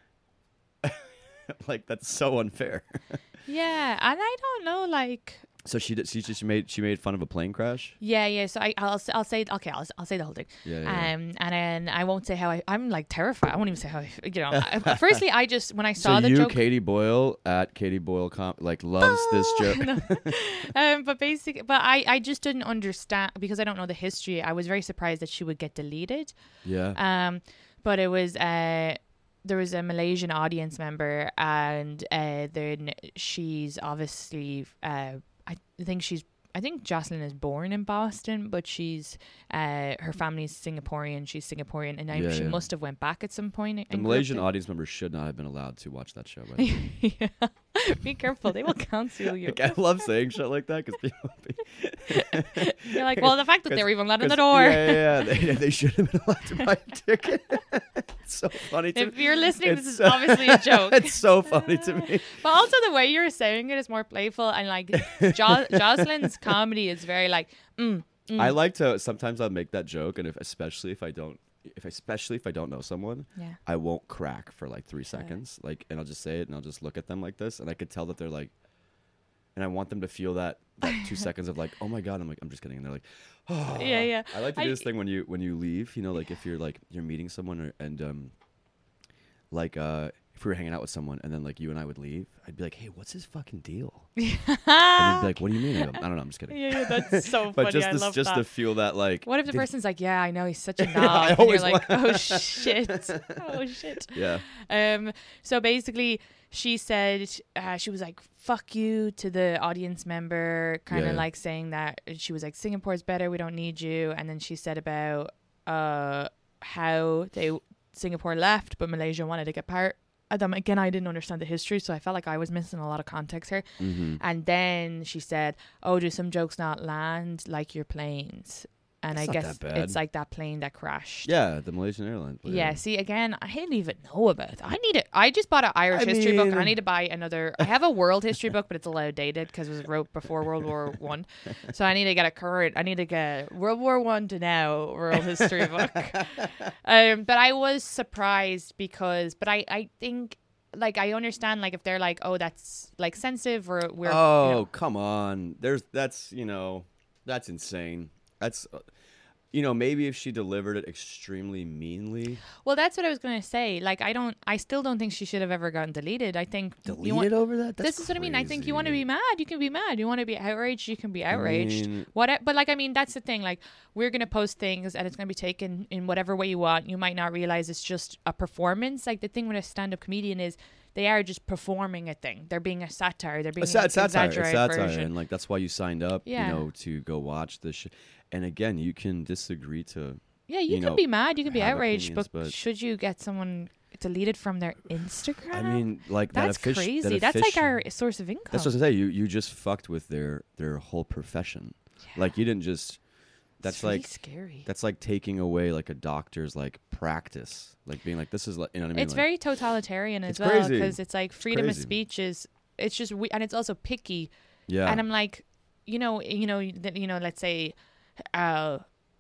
[SPEAKER 3] like that's so unfair.
[SPEAKER 4] Yeah, and I don't know, like.
[SPEAKER 3] So she did, she just made she made fun of a plane crash.
[SPEAKER 4] Yeah, yeah. So I, I'll, I'll say, okay, I'll, I'll say the whole thing.
[SPEAKER 3] Yeah, yeah, yeah.
[SPEAKER 4] Um, and then I won't say how I, I'm like terrified. I won't even say how I, you know. I, firstly, I just when I saw
[SPEAKER 3] So
[SPEAKER 4] the
[SPEAKER 3] you,
[SPEAKER 4] joke.
[SPEAKER 3] Katie Boyle at Katie Boyle comp, like loves this joke.
[SPEAKER 4] No. um, but basically, but I, I just didn't understand because I don't know the history. I was very surprised that she would get deleted.
[SPEAKER 3] Yeah.
[SPEAKER 4] Um, but it was uh, there was a Malaysian audience member, and uh, then she's obviously uh, I think she's. I think Jocelyn is born in Boston, but she's uh, her family's Singaporean. She's Singaporean, and I,
[SPEAKER 3] Yeah,
[SPEAKER 4] she
[SPEAKER 3] yeah.
[SPEAKER 4] must have went back at some point.
[SPEAKER 3] The
[SPEAKER 4] and grew up
[SPEAKER 3] Malaysian
[SPEAKER 4] there.
[SPEAKER 3] audience members should not have been allowed to watch that show. By the way.
[SPEAKER 4] Yeah. Be careful; they will cancel you.
[SPEAKER 3] Like, I love saying shit like that because people. Be
[SPEAKER 4] You're like, well, the fact that they were even let in the
[SPEAKER 3] 'cause-
[SPEAKER 4] door.
[SPEAKER 3] Yeah, yeah, yeah. They, they should have been allowed to buy a ticket. It's so funny to
[SPEAKER 4] If
[SPEAKER 3] me.
[SPEAKER 4] you're listening,
[SPEAKER 3] It's
[SPEAKER 4] this is
[SPEAKER 3] so-
[SPEAKER 4] obviously a joke.
[SPEAKER 3] It's so funny to me.
[SPEAKER 4] But also the way you're saying it is more playful, and like jo- Jocelyn's comedy is very like, mm, mm.
[SPEAKER 3] I like to sometimes I'll make that joke, and if especially if I don't, if especially if I don't know someone,
[SPEAKER 4] Yeah.
[SPEAKER 3] I won't crack for like three seconds, like, and I'll just say it, and I'll just look at them like this, and I could tell that they're like, and I want them to feel that that two seconds of like, oh my god, I'm like, I'm just kidding, and they're like, oh.
[SPEAKER 4] Yeah, yeah.
[SPEAKER 3] I like to do
[SPEAKER 4] I-
[SPEAKER 3] this thing when you when you leave, you know, like if you're like you're meeting someone or, and um, like uh. if we were hanging out with someone and then like you and I would leave, I'd be like, hey, what's his fucking deal? And he'd be like, what do you mean? I, go, I don't know, I'm just kidding.
[SPEAKER 4] Yeah, yeah, that's so
[SPEAKER 3] But
[SPEAKER 4] funny.
[SPEAKER 3] just
[SPEAKER 4] I
[SPEAKER 3] this,
[SPEAKER 4] love
[SPEAKER 3] just
[SPEAKER 4] that.
[SPEAKER 3] to feel that like,
[SPEAKER 4] What if the
[SPEAKER 3] did-
[SPEAKER 4] person's like, yeah, I know he's such a knob,
[SPEAKER 3] Yeah, I
[SPEAKER 4] and you're
[SPEAKER 3] always
[SPEAKER 4] like,
[SPEAKER 3] want-
[SPEAKER 4] oh shit, oh shit.
[SPEAKER 3] yeah,
[SPEAKER 4] Um. So basically, she said uh, she was like, "Fuck you" to the audience member, kind of
[SPEAKER 3] Yeah.
[SPEAKER 4] like saying that she was like, "Singapore's better. We don't need you." And then she said about uh how they Singapore left, but Malaysia wanted to get part of them. Again, I didn't understand the history, so I felt like I was missing a lot of context here.
[SPEAKER 3] mm-hmm.
[SPEAKER 4] And then she said, "Oh, do some jokes not land like your planes?" And
[SPEAKER 3] That's
[SPEAKER 4] I
[SPEAKER 3] not
[SPEAKER 4] guess
[SPEAKER 3] that bad.
[SPEAKER 4] it's like that plane that crashed.
[SPEAKER 3] yeah, the Malaysian Airlines.
[SPEAKER 4] Yeah, see, again, I didn't even know about it. I need it. I just bought an Irish
[SPEAKER 3] I
[SPEAKER 4] history book.
[SPEAKER 3] mean-
[SPEAKER 4] I need to buy another. I have a world history book, but it's a little dated because it was wrote before World War One. So I need to get a current. I need to get World War One to now world history book. Um, but I was surprised because, but I, I think, like, I understand, like, if they're like, oh, that's like sensitive or we're.
[SPEAKER 3] Oh,
[SPEAKER 4] you know,
[SPEAKER 3] come on. There's that's you know, that's insane. That's. Uh, You know, maybe if she delivered it extremely meanly.
[SPEAKER 4] well, that's what I was gonna say. Like, I don't. I still don't think she should have ever gotten deleted. I think you want,
[SPEAKER 3] Deleted over that? That's
[SPEAKER 4] this is what I mean. I think you want to
[SPEAKER 3] crazy.
[SPEAKER 4] be mad, you can be mad. You want to be outraged, you can be outraged.
[SPEAKER 3] mean-
[SPEAKER 4] what? But like, I mean, that's the thing. Like, we're gonna post things, and it's gonna be taken in whatever way you want. You might not realize it's just a performance. Like the thing with a stand-up comedian is they are just performing a thing. They're being a satire. They're being
[SPEAKER 3] A sat-
[SPEAKER 4] an
[SPEAKER 3] satire,
[SPEAKER 4] exaggerated
[SPEAKER 3] a satire,
[SPEAKER 4] version.
[SPEAKER 3] and like that's why you signed up,
[SPEAKER 4] Yeah.
[SPEAKER 3] you know, to go watch this. Sh- and again, you can disagree to.
[SPEAKER 4] Yeah, you,
[SPEAKER 3] you
[SPEAKER 4] can
[SPEAKER 3] know,
[SPEAKER 4] be mad, you can be
[SPEAKER 3] have
[SPEAKER 4] outraged,
[SPEAKER 3] opinions,
[SPEAKER 4] but,
[SPEAKER 3] but-
[SPEAKER 4] should you get someone deleted from their Instagram?
[SPEAKER 3] I mean, like
[SPEAKER 4] that's
[SPEAKER 3] that offici-
[SPEAKER 4] crazy.
[SPEAKER 3] That
[SPEAKER 4] That's like
[SPEAKER 3] offici-
[SPEAKER 4] our source of income.
[SPEAKER 3] That's what I say. You you just fucked with their their whole profession. Like you didn't just. That's
[SPEAKER 4] it's really
[SPEAKER 3] like
[SPEAKER 4] scary.
[SPEAKER 3] that's like taking away like a doctor's like practice, like being like this is like you know what I mean.
[SPEAKER 4] It's
[SPEAKER 3] Like,
[SPEAKER 4] very totalitarian as
[SPEAKER 3] It's
[SPEAKER 4] well
[SPEAKER 3] crazy.
[SPEAKER 4] because it's like freedom of
[SPEAKER 3] crazy.
[SPEAKER 4] speech is it's just we- and it's also picky.
[SPEAKER 3] yeah.
[SPEAKER 4] And I'm like, you know, you know, th- you know, let's say, uh,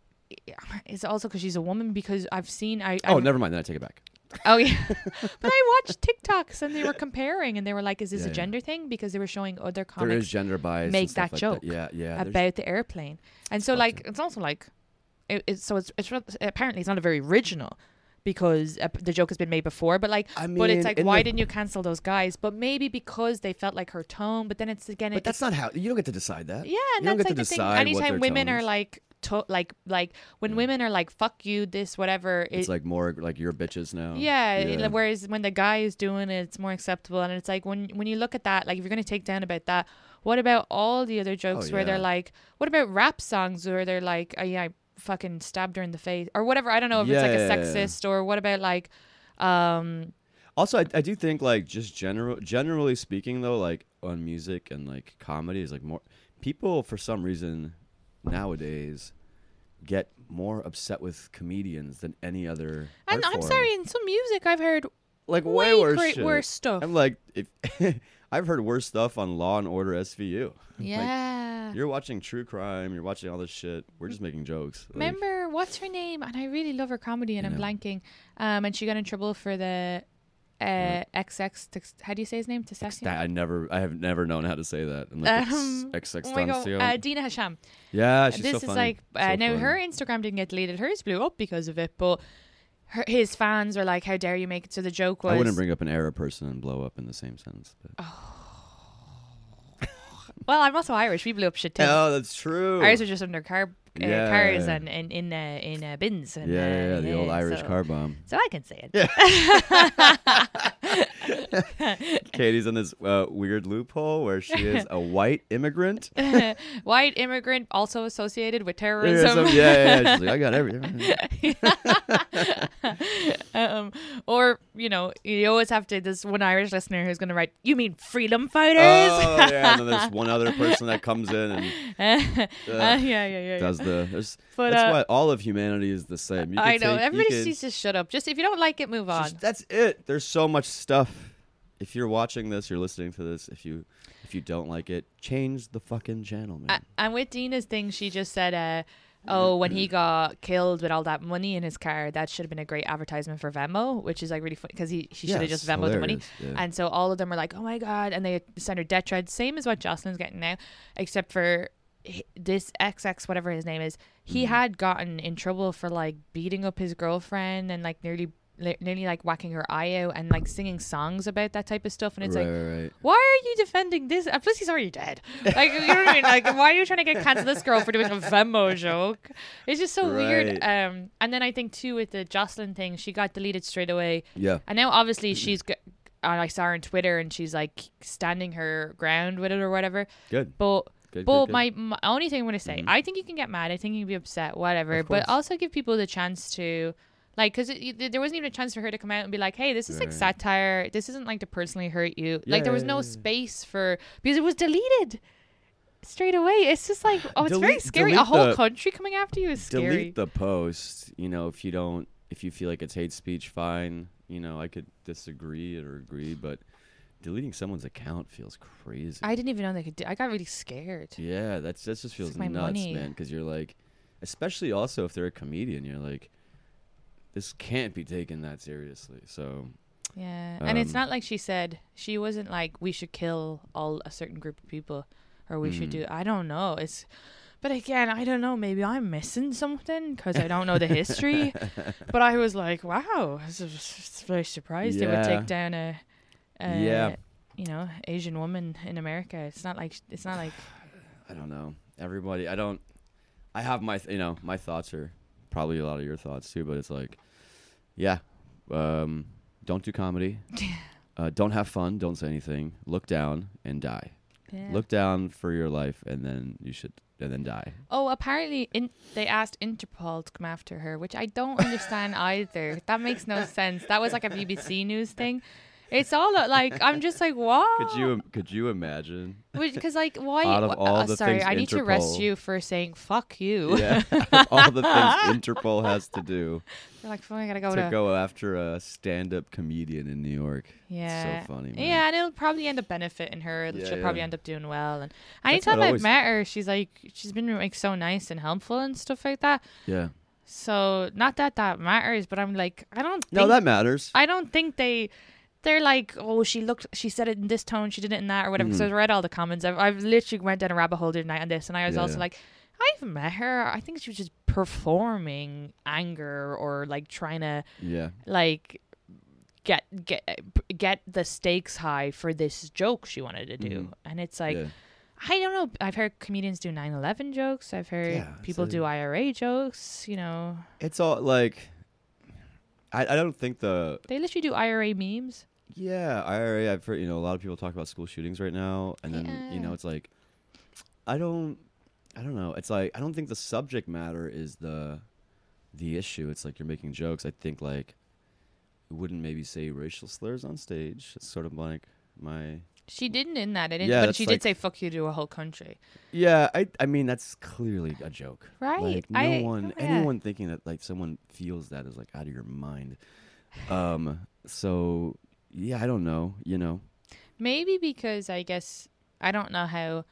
[SPEAKER 4] it's also because she's a woman because I've seen I.
[SPEAKER 3] oh,
[SPEAKER 4] I've-
[SPEAKER 3] never mind. Then I take it back.
[SPEAKER 4] Oh yeah, but I watched TikToks and they were comparing and they were like, "Is this
[SPEAKER 3] Yeah,
[SPEAKER 4] a
[SPEAKER 3] yeah.
[SPEAKER 4] gender thing?" Because they were showing other
[SPEAKER 3] There
[SPEAKER 4] comics
[SPEAKER 3] is gender bias.
[SPEAKER 4] make
[SPEAKER 3] and stuff
[SPEAKER 4] that
[SPEAKER 3] like
[SPEAKER 4] joke
[SPEAKER 3] Yeah, yeah. there's-
[SPEAKER 4] about the airplane, and so
[SPEAKER 3] fucked
[SPEAKER 4] like
[SPEAKER 3] up.
[SPEAKER 4] it's also like, it, it's so it's it's re- apparently it's not a very original. Because uh, the joke has been made before, but like,
[SPEAKER 3] I
[SPEAKER 4] but it's
[SPEAKER 3] mean,
[SPEAKER 4] like,
[SPEAKER 3] in
[SPEAKER 4] why
[SPEAKER 3] the-
[SPEAKER 4] didn't you cancel those guys? But maybe because they felt like her tone. But then it's again,
[SPEAKER 3] But
[SPEAKER 4] it,
[SPEAKER 3] that's not how you don't get to decide that.
[SPEAKER 4] yeah,
[SPEAKER 3] you
[SPEAKER 4] and
[SPEAKER 3] don't
[SPEAKER 4] that's
[SPEAKER 3] get
[SPEAKER 4] like
[SPEAKER 3] to
[SPEAKER 4] the thing.
[SPEAKER 3] decide what
[SPEAKER 4] Anytime
[SPEAKER 3] their
[SPEAKER 4] women
[SPEAKER 3] tone
[SPEAKER 4] are
[SPEAKER 3] is.
[SPEAKER 4] like, to, like, like when
[SPEAKER 3] Yeah.
[SPEAKER 4] women are like, "Fuck you," this, whatever.
[SPEAKER 3] It's
[SPEAKER 4] it,
[SPEAKER 3] like more like you're bitches now.
[SPEAKER 4] yeah, it-
[SPEAKER 3] yeah.
[SPEAKER 4] whereas when the guy is doing it, it's more acceptable. And it's like when when you look at that, like if you're gonna take down about that, what about all the other jokes where they're
[SPEAKER 3] yeah.
[SPEAKER 4] like, what about rap songs where they're like, oh, yeah, I fucking stabbed her in the face or whatever. I don't know if it's like
[SPEAKER 3] Yeah,
[SPEAKER 4] a
[SPEAKER 3] yeah, yeah.
[SPEAKER 4] sexist or what about like, um,
[SPEAKER 3] Also, I, I do think like just general generally speaking though, like on music and like comedy is like more people for some reason nowadays get more upset with comedians than any other.
[SPEAKER 4] and
[SPEAKER 3] art
[SPEAKER 4] I'm
[SPEAKER 3] form.
[SPEAKER 4] sorry, in some music I've heard
[SPEAKER 3] like
[SPEAKER 4] way,
[SPEAKER 3] way worse
[SPEAKER 4] great
[SPEAKER 3] shit.
[SPEAKER 4] worse stuff.
[SPEAKER 3] I'm like, if I've heard worse stuff on Law and Order S V U. Like,
[SPEAKER 4] yeah.
[SPEAKER 3] you're watching true crime. You're watching all this shit. We're just making jokes. Like,
[SPEAKER 4] Remember what's her name? And I really love her comedy, and
[SPEAKER 3] You
[SPEAKER 4] I'm
[SPEAKER 3] know.
[SPEAKER 4] blanking. Um, and she got in trouble for the uh X X. How do you say his name? Testacion?
[SPEAKER 3] that- I never, I have never known how to say that. I'm like,
[SPEAKER 4] Um,
[SPEAKER 3] ex-
[SPEAKER 4] Oh my god,
[SPEAKER 3] extensión.
[SPEAKER 4] uh, Dina Hasham.
[SPEAKER 3] yeah, she's
[SPEAKER 4] this
[SPEAKER 3] so
[SPEAKER 4] is
[SPEAKER 3] funny.
[SPEAKER 4] like uh,
[SPEAKER 3] So
[SPEAKER 4] now
[SPEAKER 3] funny.
[SPEAKER 4] her Instagram didn't get deleted. Hers blew up because of it, but her, his fans were like, "How dare you make it?" So the joke was,
[SPEAKER 3] I wouldn't bring up an Arab person and blow up in the same sentence. But.
[SPEAKER 4] "Well, I'm also Irish. We blew up shit too.
[SPEAKER 3] Oh, that's true.
[SPEAKER 4] Ours were just under car uh,
[SPEAKER 3] Yeah.
[SPEAKER 4] cars and in in uh, in uh, bins. And,
[SPEAKER 3] yeah,
[SPEAKER 4] uh,
[SPEAKER 3] yeah, yeah, the old Irish
[SPEAKER 4] so,
[SPEAKER 3] car bomb.
[SPEAKER 4] So I can say it.
[SPEAKER 3] Katie's in this uh, weird loophole where she is a white immigrant.
[SPEAKER 4] White immigrant also associated with
[SPEAKER 3] Yeah,
[SPEAKER 4] terrorism.
[SPEAKER 3] so- yeah, yeah, yeah. She's like, I got everything.
[SPEAKER 4] um, or you know, you always have to. This one Irish listener who's going to write, "You mean freedom fighters?"
[SPEAKER 3] Oh, yeah. And then there's one other person that comes in and
[SPEAKER 4] uh, yeah, yeah, yeah.
[SPEAKER 3] does the. There's,
[SPEAKER 4] But,
[SPEAKER 3] that's
[SPEAKER 4] uh,
[SPEAKER 3] why all of humanity is the same. You
[SPEAKER 4] I
[SPEAKER 3] could
[SPEAKER 4] know.
[SPEAKER 3] take- you
[SPEAKER 4] Everybody
[SPEAKER 3] could-
[SPEAKER 4] needs to shut up. Just if you don't like it, move on.
[SPEAKER 3] Just- that's it. There's so much stuff. If you're watching this, you're listening to this. If you if you don't like it, change the fucking channel, man.
[SPEAKER 4] Uh, and with Dina's thing, she just said, uh, "Oh, when he got killed with all that money in his car, that should have been a great advertisement for Venmo," which is like really funny because he he should have
[SPEAKER 3] Yes,
[SPEAKER 4] just Venmoed the money.
[SPEAKER 3] hilarious, yeah.
[SPEAKER 4] And so all of them are like, "Oh my god!" And they send her death threats, same as what Jocelyn's getting now, except for h- this X X whatever his name is. He
[SPEAKER 3] Mhm.
[SPEAKER 4] had gotten in trouble for like beating up his girlfriend and like nearly. li- Nearly like whacking her eye out and like singing songs about that type of stuff, and it's
[SPEAKER 3] right,
[SPEAKER 4] like,
[SPEAKER 3] right, right.
[SPEAKER 4] why are you defending this? Uh, plus, he's already dead. Like, you know what I mean? Like, why are you trying to get cancel this girl for doing a Venmo joke? It's just so weird.
[SPEAKER 3] Right.
[SPEAKER 4] Um, and then I think too with the Jocelyn thing, she got deleted straight away.
[SPEAKER 3] Yeah.
[SPEAKER 4] And now obviously she's, g- and I saw her on Twitter, and she's like standing her ground with it or whatever.
[SPEAKER 3] Good.
[SPEAKER 4] But
[SPEAKER 3] Good.
[SPEAKER 4] but
[SPEAKER 3] good, good.
[SPEAKER 4] my, my only thing I'm gonna say,
[SPEAKER 3] Mhm.
[SPEAKER 4] I think you can get mad. I think you can be upset, whatever.
[SPEAKER 3] Of
[SPEAKER 4] But
[SPEAKER 3] course.
[SPEAKER 4] also give people the chance to. Like, because there wasn't even a chance for her to come out and be like, hey, this is like
[SPEAKER 3] Right.
[SPEAKER 4] satire. This isn't like to personally hurt you.
[SPEAKER 3] Yeah,
[SPEAKER 4] like, there was
[SPEAKER 3] yeah,
[SPEAKER 4] no
[SPEAKER 3] yeah.
[SPEAKER 4] space for, because it was deleted straight away. It's just like, oh, it's very
[SPEAKER 3] Delete-
[SPEAKER 4] scary. A
[SPEAKER 3] delete
[SPEAKER 4] whole
[SPEAKER 3] the-
[SPEAKER 4] country coming after you is scary.
[SPEAKER 3] Delete the post. You know, if you don't, if you feel like it's hate speech, fine. You know, I could disagree or agree, but deleting someone's account feels crazy.
[SPEAKER 4] I didn't even know they could do I got really scared.
[SPEAKER 3] yeah, that's that just feels
[SPEAKER 4] like my
[SPEAKER 3] nuts,
[SPEAKER 4] money.
[SPEAKER 3] man. Because you're like, especially also if they're a comedian, you're like, this can't be taken that seriously. So
[SPEAKER 4] Yeah. And it's
[SPEAKER 3] Um,
[SPEAKER 4] not like she said, she wasn't like, we should kill all a certain group of people or we should
[SPEAKER 3] Mm.
[SPEAKER 4] do, I don't know. It's, but again, I don't know. Maybe I'm missing something because I don't know the history. But I was like, wow, I was just very surprised they would
[SPEAKER 3] Yeah.
[SPEAKER 4] take down a, a
[SPEAKER 3] Yeah.
[SPEAKER 4] you know, Asian woman in America. It's not like, it's not like,
[SPEAKER 3] I don't know. Everybody, I don't. I have my, th- you know, my thoughts are probably a lot of your thoughts too. But it's like, yeah, um, don't do comedy. uh, don't have fun. Don't say anything. Look down and die.
[SPEAKER 4] yeah.
[SPEAKER 3] Look down for your life, and then you should, and then die.
[SPEAKER 4] Oh, apparently in, they asked Interpol to come after her, which I don't understand either. That makes no sense. That was like a B B C News thing. It's all uh, like, I'm just like, what?
[SPEAKER 3] Could you, could you imagine?
[SPEAKER 4] Because like, why?
[SPEAKER 3] Out of
[SPEAKER 4] wh-
[SPEAKER 3] all
[SPEAKER 4] uh,
[SPEAKER 3] the
[SPEAKER 4] sorry,
[SPEAKER 3] things
[SPEAKER 4] I need to arrest
[SPEAKER 3] Interpol-
[SPEAKER 4] you for saying fuck you.
[SPEAKER 3] Yeah, all the things Interpol has to do
[SPEAKER 4] You're like, fuck, I gotta go
[SPEAKER 3] to
[SPEAKER 4] to.
[SPEAKER 3] go after a stand-up comedian in New York.
[SPEAKER 4] Yeah.
[SPEAKER 3] So funny, man.
[SPEAKER 4] Yeah, and it'll probably end up benefiting her.
[SPEAKER 3] Yeah,
[SPEAKER 4] She'll probably
[SPEAKER 3] yeah.
[SPEAKER 4] end up doing well. And
[SPEAKER 3] what
[SPEAKER 4] anytime
[SPEAKER 3] it
[SPEAKER 4] I've
[SPEAKER 3] always-
[SPEAKER 4] met her, she's like, she's been like so nice and helpful and stuff like that.
[SPEAKER 3] Yeah.
[SPEAKER 4] So not that that matters, but I'm like, I don't. Think,
[SPEAKER 3] No, that matters.
[SPEAKER 4] I don't think they. They're like, oh, she looked, she said it in this tone, she did it in that, or whatever. Because
[SPEAKER 3] Mhm.
[SPEAKER 4] I've read all the comments. I've, I've literally went down a rabbit hole the other night on this, and I was
[SPEAKER 3] Yeah,
[SPEAKER 4] also
[SPEAKER 3] yeah.
[SPEAKER 4] like, I've met her. I think she was just performing anger or like trying to
[SPEAKER 3] Yeah.
[SPEAKER 4] like get get get the stakes high for this joke she wanted to do,
[SPEAKER 3] Mhm.
[SPEAKER 4] and it's like.
[SPEAKER 3] yeah.
[SPEAKER 4] I don't know. I've heard comedians do nine eleven jokes. I've heard
[SPEAKER 3] Yeah, it's
[SPEAKER 4] people
[SPEAKER 3] a-
[SPEAKER 4] do I R A jokes. You know,
[SPEAKER 3] It's all like, I, I don't think the,
[SPEAKER 4] they literally do I R A memes.
[SPEAKER 3] yeah, I R A, I've heard, you know, a lot of people talk about school shootings right now. And then, you know,
[SPEAKER 4] Yeah.
[SPEAKER 3] it's like, I don't, I don't know. It's like, I don't think the subject matter is the, the issue. It's like you're making jokes. I think like, you wouldn't maybe say racial slurs on stage. It's sort of like my,
[SPEAKER 4] She didn't in that. I didn't.
[SPEAKER 3] Yeah,
[SPEAKER 4] but
[SPEAKER 3] that's
[SPEAKER 4] she
[SPEAKER 3] like-
[SPEAKER 4] did say "fuck you" to a whole country.
[SPEAKER 3] yeah, I, I mean, that's clearly a joke.
[SPEAKER 4] Right.
[SPEAKER 3] Like no
[SPEAKER 4] I-
[SPEAKER 3] one,
[SPEAKER 4] oh, yeah.
[SPEAKER 3] anyone thinking that like someone feels that is like out of your mind. Um. So yeah, I don't know. You know.
[SPEAKER 4] Maybe because I guess I don't know how.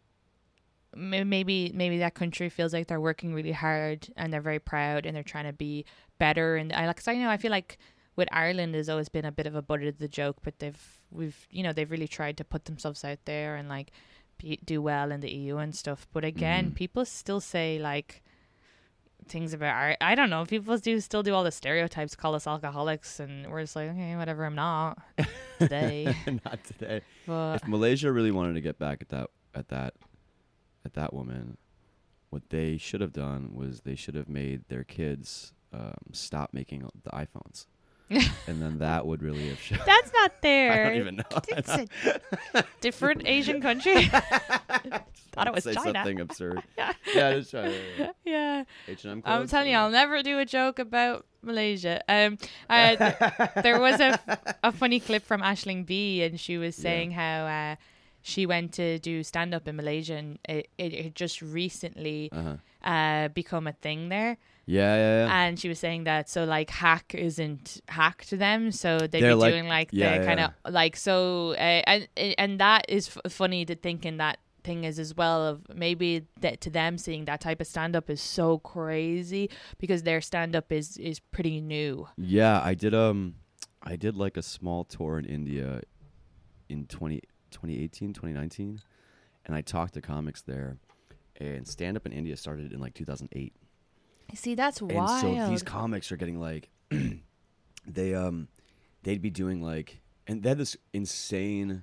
[SPEAKER 4] may- Maybe maybe that country feels like they're working really hard and they're very proud and they're trying to be better. And I like, cause I know I feel like with Ireland there's always been a bit of a butt of the joke, but they've we've you know they've really tried to put themselves out there and like be, do well in the E U and stuff. But again,
[SPEAKER 3] Mhm.
[SPEAKER 4] people still say like things about art. I don't know. People do still do all the stereotypes, call us alcoholics, and we're just like, okay, whatever. I'm not today.
[SPEAKER 3] Not today.
[SPEAKER 4] But
[SPEAKER 3] If Malaysia really wanted to get back at that at that at that woman, what they should have done was they should have made their kids um, stop making the iPhones, and then that would really have shown.
[SPEAKER 4] that's not there.
[SPEAKER 3] I don't even know.
[SPEAKER 4] It's a different Asian country. Thought it was
[SPEAKER 3] Say
[SPEAKER 4] China.
[SPEAKER 3] something absurd.
[SPEAKER 4] Yeah.
[SPEAKER 3] Yeah, it's China. Yeah.
[SPEAKER 4] Yeah.
[SPEAKER 3] H and M.
[SPEAKER 4] I'm telling you, I'll never do a joke about Malaysia. Um, uh, th- there was a, a funny clip from Aisling B, and she was
[SPEAKER 3] Yeah.
[SPEAKER 4] saying how uh, she went to do stand up in Malaysia, and it, it had just recently
[SPEAKER 3] Uh-huh.
[SPEAKER 4] uh, become a thing there.
[SPEAKER 3] Yeah, yeah, yeah.
[SPEAKER 4] And she was saying that so like hack isn't hack to them, so they'd
[SPEAKER 3] They're
[SPEAKER 4] be
[SPEAKER 3] like-
[SPEAKER 4] doing like
[SPEAKER 3] yeah,
[SPEAKER 4] the
[SPEAKER 3] yeah.
[SPEAKER 4] kind of like so, uh, and and that is f- funny to think in that thing is as well of maybe that to them seeing that type of stand up is so crazy because their stand up is is pretty new.
[SPEAKER 3] Yeah, I did um I did like a small tour in India in twenty, twenty eighteen, twenty nineteen, and I talked to comics there, and stand up in India started in like two thousand eight.
[SPEAKER 4] See, that's
[SPEAKER 3] And
[SPEAKER 4] wild.
[SPEAKER 3] so these comics are getting like they um they'd be doing like, and they had this insane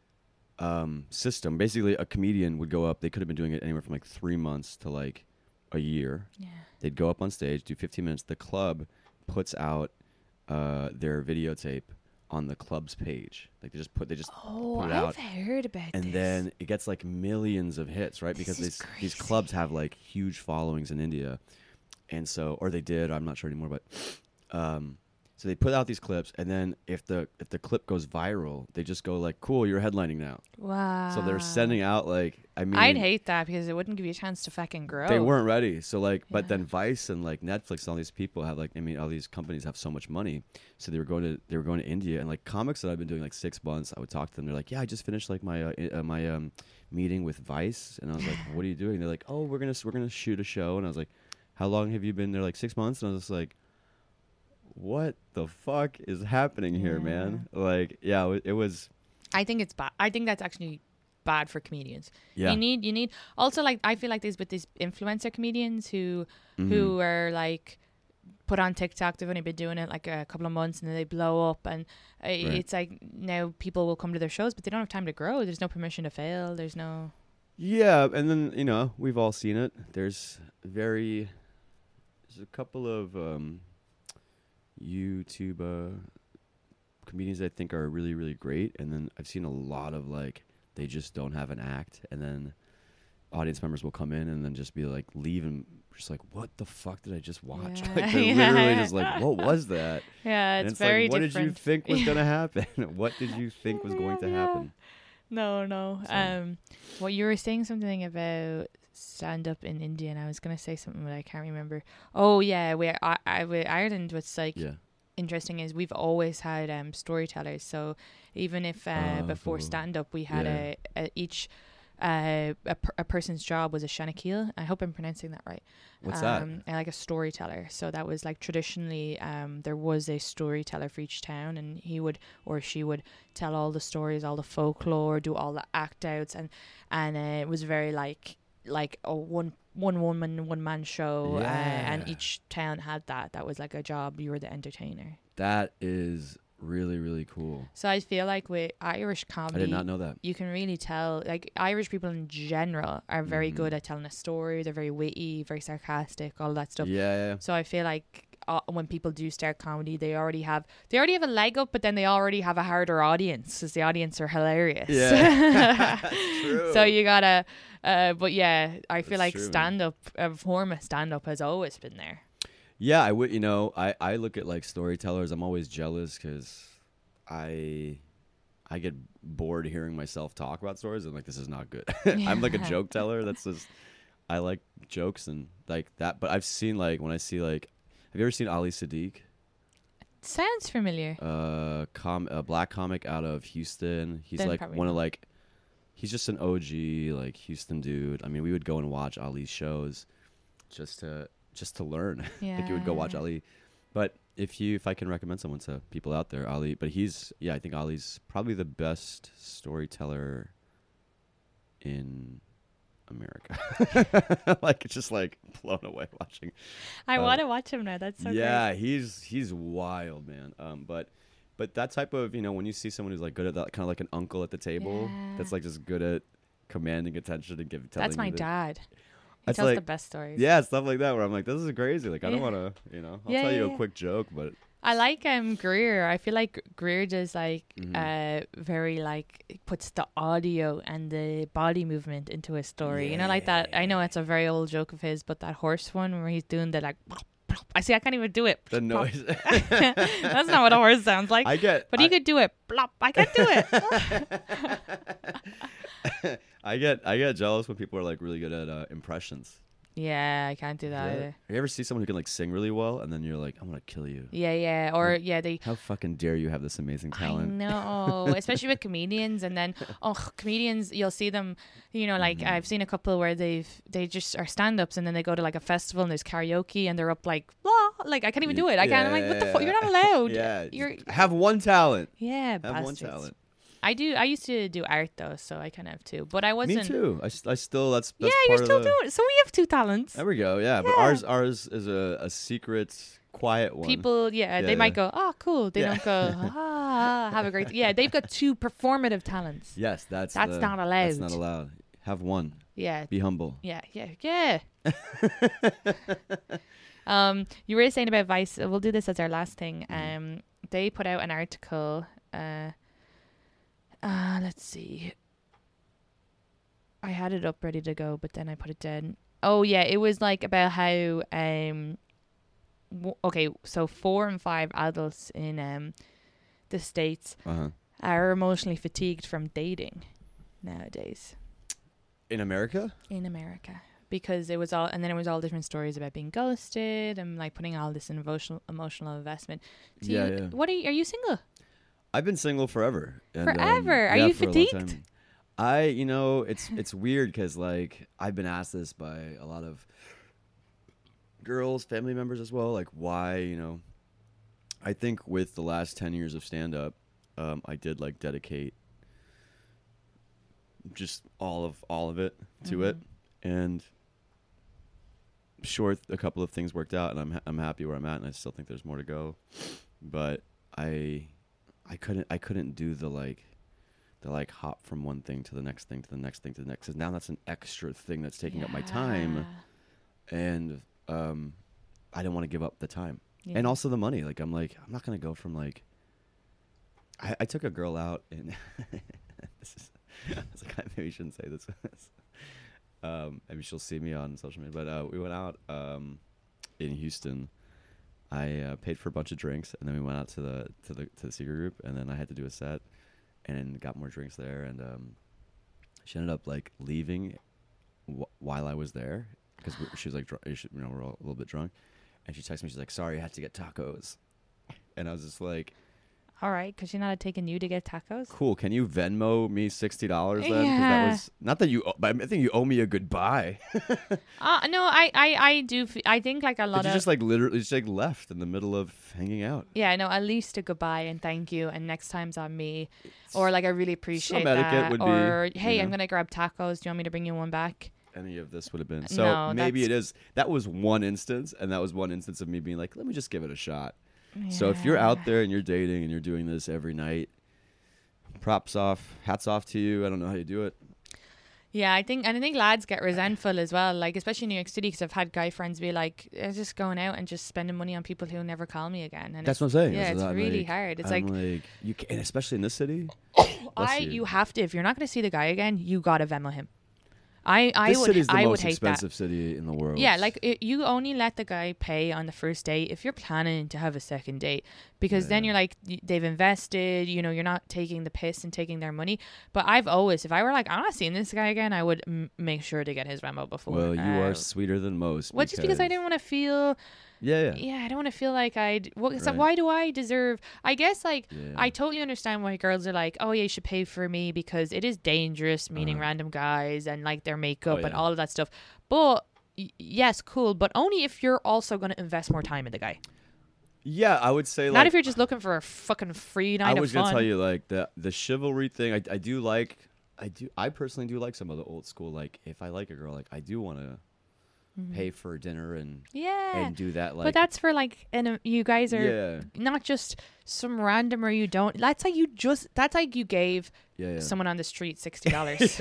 [SPEAKER 3] um system. Basically a comedian would go up, they could have been doing it anywhere from like three months to like a year.
[SPEAKER 4] Yeah.
[SPEAKER 3] They'd go up on stage, do fifteen minutes. The club puts out uh, their videotape on the club's page. Like they just put, they just
[SPEAKER 4] Oh,
[SPEAKER 3] put it
[SPEAKER 4] I've
[SPEAKER 3] out,
[SPEAKER 4] heard about
[SPEAKER 3] and
[SPEAKER 4] this.
[SPEAKER 3] then it gets like millions of hits, right?
[SPEAKER 4] This
[SPEAKER 3] Because
[SPEAKER 4] is
[SPEAKER 3] these these
[SPEAKER 4] crazy.
[SPEAKER 3] clubs have like huge followings in India, and so, or they did. I'm not sure anymore, but um, so they put out these clips, and then if the if the clip goes viral, they just go like, "Cool, you're headlining now."
[SPEAKER 4] Wow.
[SPEAKER 3] So they're sending out like, I mean,
[SPEAKER 4] I'd hate that because it wouldn't give you a chance to fucking grow.
[SPEAKER 3] they weren't ready. So like, but
[SPEAKER 4] Yeah.
[SPEAKER 3] then Vice and like Netflix, and all these people have like, I mean, all these companies have so much money. So they were going to, they were going to India, and like comics that I've been doing like six months, I would talk to them. They're like, yeah, I just finished like my, uh, I- uh, my, um, meeting with Vice. And I was like, what are you doing? They're like, oh, we're going to, we're going to shoot a show. And I was like, how long have you been there? Like six months. And I was just like, what the fuck is happening here,
[SPEAKER 4] Yeah.
[SPEAKER 3] man? Like, yeah, it, it was,
[SPEAKER 4] I think it's bad. I think that's actually bad for comedians.
[SPEAKER 3] yeah.
[SPEAKER 4] You need, you need. Also, like I feel like there's with these influencer comedians who,
[SPEAKER 3] Mhm.
[SPEAKER 4] who are like put on TikTok. They've only been doing it like a couple of months, and then they blow up. And uh, it's like now people will come to their shows, but they don't have time to grow. There's no permission to fail. There's no.
[SPEAKER 3] Yeah, and then, you know, we've all seen it. There's very, there's a couple of um, YouTube uh, comedians I think are really, really great. And then I've seen a lot of, like, they just don't have an act. And then audience members will come in and then just be like, leave and just like, what the fuck did I just watch?
[SPEAKER 4] Yeah.
[SPEAKER 3] Like, they're
[SPEAKER 4] Yeah.
[SPEAKER 3] literally just like, what was that?
[SPEAKER 4] Yeah,
[SPEAKER 3] And
[SPEAKER 4] it's, very
[SPEAKER 3] like, what
[SPEAKER 4] different.
[SPEAKER 3] did you think was going to happen? What did you think was going to
[SPEAKER 4] Yeah.
[SPEAKER 3] happen?
[SPEAKER 4] No, no.
[SPEAKER 3] So-
[SPEAKER 4] Um, well, you were saying something about stand up in India, and I was gonna say something, but I can't remember. Oh yeah, we I, I with Ireland. What's like
[SPEAKER 3] Yeah.
[SPEAKER 4] interesting is we've always had um storytellers. So even if uh,
[SPEAKER 3] Oh,
[SPEAKER 4] before
[SPEAKER 3] cool.
[SPEAKER 4] stand up, we had
[SPEAKER 3] Yeah.
[SPEAKER 4] a, a each. Uh, a, per- a person's job was a shanakil. I hope I'm pronouncing that right.
[SPEAKER 3] What's that?
[SPEAKER 4] um, uh, Like a storyteller. So that was like traditionally, um, there was a storyteller for each town, and he would or she would tell all the stories, all the folklore, do all the act outs, and and uh, it was very like like a one one woman one man show, uh, and
[SPEAKER 3] Yeah.
[SPEAKER 4] each town had that. That was like a job. You were the entertainer.
[SPEAKER 3] That is really, really cool.
[SPEAKER 4] So I feel like with Irish comedy,
[SPEAKER 3] I did not know that.
[SPEAKER 4] you can really tell, like Irish people in general are very
[SPEAKER 3] Mhm.
[SPEAKER 4] good at telling a story. They're very witty, very sarcastic, all that stuff.
[SPEAKER 3] Yeah, yeah.
[SPEAKER 4] So I feel like uh, when people do start comedy, they already have they already have a leg up, but then they already have a harder audience, because the audience are hilarious.
[SPEAKER 3] Yeah. True.
[SPEAKER 4] So you gotta, uh, but yeah, I feel
[SPEAKER 3] That's
[SPEAKER 4] like
[SPEAKER 3] true, man.
[SPEAKER 4] stand up, a form of stand up has always been there.
[SPEAKER 3] Yeah, I would. You know, I, I look at like storytellers. I'm always jealous because I I get bored hearing myself talk about stories. I'm like, this is not good. I'm like a
[SPEAKER 4] Yeah.
[SPEAKER 3] joke teller. That's just I like jokes and like that. But I've seen like when I see like, have you ever seen Ali Sadiq?
[SPEAKER 4] Sounds familiar.
[SPEAKER 3] Uh, com a black comic out of Houston. He's
[SPEAKER 4] Then
[SPEAKER 3] like
[SPEAKER 4] probably
[SPEAKER 3] one of
[SPEAKER 4] not.
[SPEAKER 3] like, he's just an O G like Houston dude. I mean, we would go and watch Ali's shows just to just to learn.
[SPEAKER 4] Yeah.
[SPEAKER 3] Like you would go watch Ali. But if you if I can recommend someone to people out there, Ali, but he's yeah, I think Ali's probably the best storyteller in America. Like it's just like blown away watching.
[SPEAKER 4] I
[SPEAKER 3] uh,
[SPEAKER 4] want to watch him now. That's so
[SPEAKER 3] yeah, he's he's wild, man. Um but but that type of, you know, when you see someone who's like good at that, kind of like an uncle at the table, that's
[SPEAKER 4] Yeah.
[SPEAKER 3] like just good at commanding attention and give
[SPEAKER 4] great.
[SPEAKER 3] telling
[SPEAKER 4] That's my
[SPEAKER 3] you the-
[SPEAKER 4] dad. He
[SPEAKER 3] That's
[SPEAKER 4] tells the
[SPEAKER 3] like-
[SPEAKER 4] best stories.
[SPEAKER 3] Yeah, stuff like that where I'm like, this is crazy. Like I don't
[SPEAKER 4] Yeah.
[SPEAKER 3] want to, you know, I'll
[SPEAKER 4] Yeah,
[SPEAKER 3] tell you
[SPEAKER 4] yeah,
[SPEAKER 3] a
[SPEAKER 4] yeah.
[SPEAKER 3] quick joke, but
[SPEAKER 4] I like um Greer. I feel like Greer does like
[SPEAKER 3] Mhm.
[SPEAKER 4] uh very like puts the audio and the body movement into a story. You know, like that. I know it's a very old joke of his, but that horse one where he's doing the like. I see. I can't even do it.
[SPEAKER 3] the noise.
[SPEAKER 4] That's not what a horse sounds like.
[SPEAKER 3] I get.
[SPEAKER 4] but
[SPEAKER 3] I,
[SPEAKER 4] he could do it. Plop. I can't do it.
[SPEAKER 3] I get I get jealous when people are like really good at uh, impressions.
[SPEAKER 4] Yeah, I can't do that
[SPEAKER 3] Yeah.
[SPEAKER 4] either.
[SPEAKER 3] You ever see someone who can like sing really well, and then you're like, I'm gonna kill you.
[SPEAKER 4] Yeah, yeah. Or yeah, they.
[SPEAKER 3] How fucking dare you have this amazing talent?
[SPEAKER 4] I know, especially with comedians, and then oh, comedians, you'll see them. You know, like
[SPEAKER 3] Mm-hmm.
[SPEAKER 4] I've seen a couple where they've they just are stand-ups, and then they go to like a festival and there's karaoke, and they're up like, blah, like I can't even do it. I can't. I'm like, what the fuck? You're not allowed.
[SPEAKER 3] Yeah,
[SPEAKER 4] You're.
[SPEAKER 3] have one talent.
[SPEAKER 4] Yeah,
[SPEAKER 3] Have one
[SPEAKER 4] bastards.
[SPEAKER 3] talent.
[SPEAKER 4] I do. I used to do art though, so I kind of have two. But I wasn't.
[SPEAKER 3] Me too. I, s- I still that's,
[SPEAKER 4] Yeah,
[SPEAKER 3] that's
[SPEAKER 4] you're
[SPEAKER 3] part
[SPEAKER 4] still
[SPEAKER 3] of the,
[SPEAKER 4] doing it. So we have two talents.
[SPEAKER 3] There we go. Yeah, but
[SPEAKER 4] Yeah.
[SPEAKER 3] ours ours is a, a secret, quiet one.
[SPEAKER 4] People, yeah,
[SPEAKER 3] Yeah,
[SPEAKER 4] they might
[SPEAKER 3] yeah.
[SPEAKER 4] go, oh, cool. They
[SPEAKER 3] Yeah.
[SPEAKER 4] don't go, ah, have a great. Yeah, they've got two performative talents.
[SPEAKER 3] Yes, that's
[SPEAKER 4] That's
[SPEAKER 3] the-
[SPEAKER 4] not
[SPEAKER 3] That's
[SPEAKER 4] allowed.
[SPEAKER 3] not allowed. Have one.
[SPEAKER 4] Yeah,
[SPEAKER 3] Be humble.
[SPEAKER 4] yeah, yeah, yeah. um, you were saying about Vice. We'll do this as our last thing. Um, they put out an article. Uh, uh, let's see. I had it up ready to go, but then I put it down. Oh yeah, it was like about how um, w- okay, so four and five adults in um, the States
[SPEAKER 3] Uh-huh.
[SPEAKER 4] are emotionally fatigued from dating nowadays
[SPEAKER 3] In America?
[SPEAKER 4] in America, because it was all, and then it was all different stories about being ghosted and like putting all this emotional emotional investment. Do
[SPEAKER 3] Yeah,
[SPEAKER 4] you,
[SPEAKER 3] yeah.
[SPEAKER 4] What are you? Are you single?
[SPEAKER 3] I've been single forever. and, um,
[SPEAKER 4] Forever? Are
[SPEAKER 3] yeah,
[SPEAKER 4] you
[SPEAKER 3] for a long
[SPEAKER 4] fatigued?
[SPEAKER 3] time. I, you know, it's it's weird because like I've been asked this by a lot of girls, family members as well. Like, why, you know? I think with the last ten years of stand up, um, I did like dedicate just all of all of it to it, and sure, a couple of things worked out, and I'm ha- I'm happy where I'm at, and I still think there's more to go, but I I couldn't I couldn't do the like the like hop from one thing to the next thing to the next thing to the next, 'cause now that's an extra thing that's taking up my time, and um I don't want to give up the time.
[SPEAKER 4] Yeah.
[SPEAKER 3] And also the money. Like, I'm like, I'm not going to go from like, I, I took a girl out and this is, I was like, I maybe shouldn't say this. um, maybe she'll see me on social media, but uh, we went out um, in Houston. I uh, paid for a bunch of drinks, and then we went out to the, to the, to the secret group, and then I had to do a set and got more drinks there. And um, she ended up like leaving wh- while I was there, because she was like, dr- you know, we're all a little bit drunk. And she texted me, she's like, sorry, I had to get tacos. And I was just like,
[SPEAKER 4] All right, because you're not taking you to get tacos.
[SPEAKER 3] cool, can you Venmo me sixty dollars then? 'Cause
[SPEAKER 4] Yeah.
[SPEAKER 3] that was, not that you, owe, but I think you owe me a goodbye.
[SPEAKER 4] Uh, no, I, I, I do. F- I think like a lot
[SPEAKER 3] But you
[SPEAKER 4] of
[SPEAKER 3] just like literally just like left in the middle of hanging out.
[SPEAKER 4] yeah, no, at least a goodbye and thank you, and next time's on me, or like I really appreciate
[SPEAKER 3] etiquette
[SPEAKER 4] that,
[SPEAKER 3] would be,
[SPEAKER 4] or
[SPEAKER 3] you
[SPEAKER 4] hey, I'm
[SPEAKER 3] know.
[SPEAKER 4] gonna grab tacos. Do you want me to bring you one back?
[SPEAKER 3] Any of this would have been. So
[SPEAKER 4] No,
[SPEAKER 3] maybe it
[SPEAKER 4] that's-
[SPEAKER 3] is. That was one instance, and that was one instance of me being like, let me just give it a shot. So if you're out
[SPEAKER 4] Yeah.
[SPEAKER 3] there and you're dating and you're doing this every night, props off, hats off to you. I don't know how you do it.
[SPEAKER 4] Yeah, I think, and I think lads get resentful as well, like especially in New York City, because I've had guy friends be like, "I'm just going out and just spending money on people who never call me again." And
[SPEAKER 3] That's
[SPEAKER 4] it's,
[SPEAKER 3] what I'm saying.
[SPEAKER 4] Yeah,
[SPEAKER 3] That's
[SPEAKER 4] it's
[SPEAKER 3] what I'm
[SPEAKER 4] really
[SPEAKER 3] like-
[SPEAKER 4] hard. It's
[SPEAKER 3] I'm
[SPEAKER 4] like,
[SPEAKER 3] like you can, and especially in this city.
[SPEAKER 4] I,
[SPEAKER 3] you.
[SPEAKER 4] you have to, if you're not going to see the guy again, you gotta Venmo him. I, I
[SPEAKER 3] This
[SPEAKER 4] would,
[SPEAKER 3] city's the
[SPEAKER 4] I would
[SPEAKER 3] most
[SPEAKER 4] hate
[SPEAKER 3] expensive
[SPEAKER 4] that.
[SPEAKER 3] city in the world.
[SPEAKER 4] Yeah, like it, you only let the guy pay on the first date if you're planning to have a second date, because then
[SPEAKER 3] Yeah.
[SPEAKER 4] you're like, y- they've invested, you know, you're not taking the piss and taking their money. But I've always, if I were like, I'm not seeing this guy again, I would m- make sure to get his Venmo before.
[SPEAKER 3] Well, you
[SPEAKER 4] uh,
[SPEAKER 3] are sweeter than most.
[SPEAKER 4] Well, just because I didn't want to feel,
[SPEAKER 3] Yeah, yeah.
[SPEAKER 4] yeah, I don't want to feel like I'd. Well, so
[SPEAKER 3] Right.
[SPEAKER 4] why do I deserve? I guess like
[SPEAKER 3] Yeah.
[SPEAKER 4] I totally understand why girls are like, oh yeah, you should pay for me because it is dangerous meeting
[SPEAKER 3] Uh-huh.
[SPEAKER 4] random guys and like their makeup
[SPEAKER 3] Oh,
[SPEAKER 4] and
[SPEAKER 3] yeah.
[SPEAKER 4] all of that stuff. But y- yes, cool, but only if you're also going to invest more time in the guy.
[SPEAKER 3] Yeah, I would say
[SPEAKER 4] Not
[SPEAKER 3] like
[SPEAKER 4] if you're just looking for a fucking free night
[SPEAKER 3] I
[SPEAKER 4] of
[SPEAKER 3] was
[SPEAKER 4] fun.
[SPEAKER 3] gonna tell you like the the chivalry thing. I, I do like. I do. I personally do like some of the old school. Like if I like a girl, like I do want to pay for dinner and
[SPEAKER 4] yeah.
[SPEAKER 3] and do that. Like
[SPEAKER 4] but that's for like, and you guys are
[SPEAKER 3] yeah,
[SPEAKER 4] not just some random or you don't. That's like you just. That's like you gave
[SPEAKER 3] yeah, yeah.
[SPEAKER 4] someone on the street sixty dollars.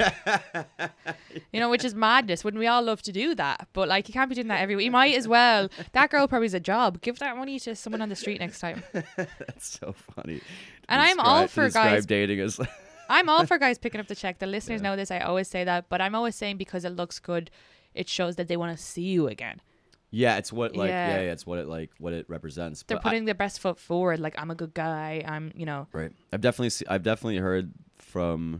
[SPEAKER 4] You know, which is madness. Wouldn't we all love to do that? But like, you can't be doing that every week. You might as well. That girl probably has a job. Give that money to someone on the street next time.
[SPEAKER 3] That's so funny.
[SPEAKER 4] And I'm all
[SPEAKER 3] Describe-
[SPEAKER 4] for
[SPEAKER 3] describe
[SPEAKER 4] guys-
[SPEAKER 3] dating as.
[SPEAKER 4] I'm all for guys picking up the check. The listeners
[SPEAKER 3] Yeah.
[SPEAKER 4] know this. I always say that, but I'm always saying because it looks good, it shows that they want to see you again.
[SPEAKER 3] Yeah, it's what like
[SPEAKER 4] Yeah.
[SPEAKER 3] yeah, yeah, it's what it like what it represents.
[SPEAKER 4] They're
[SPEAKER 3] But I-
[SPEAKER 4] putting their best foot forward. Like, I'm a good guy. I'm, you know.
[SPEAKER 3] Right. I've definitely se- I've definitely heard from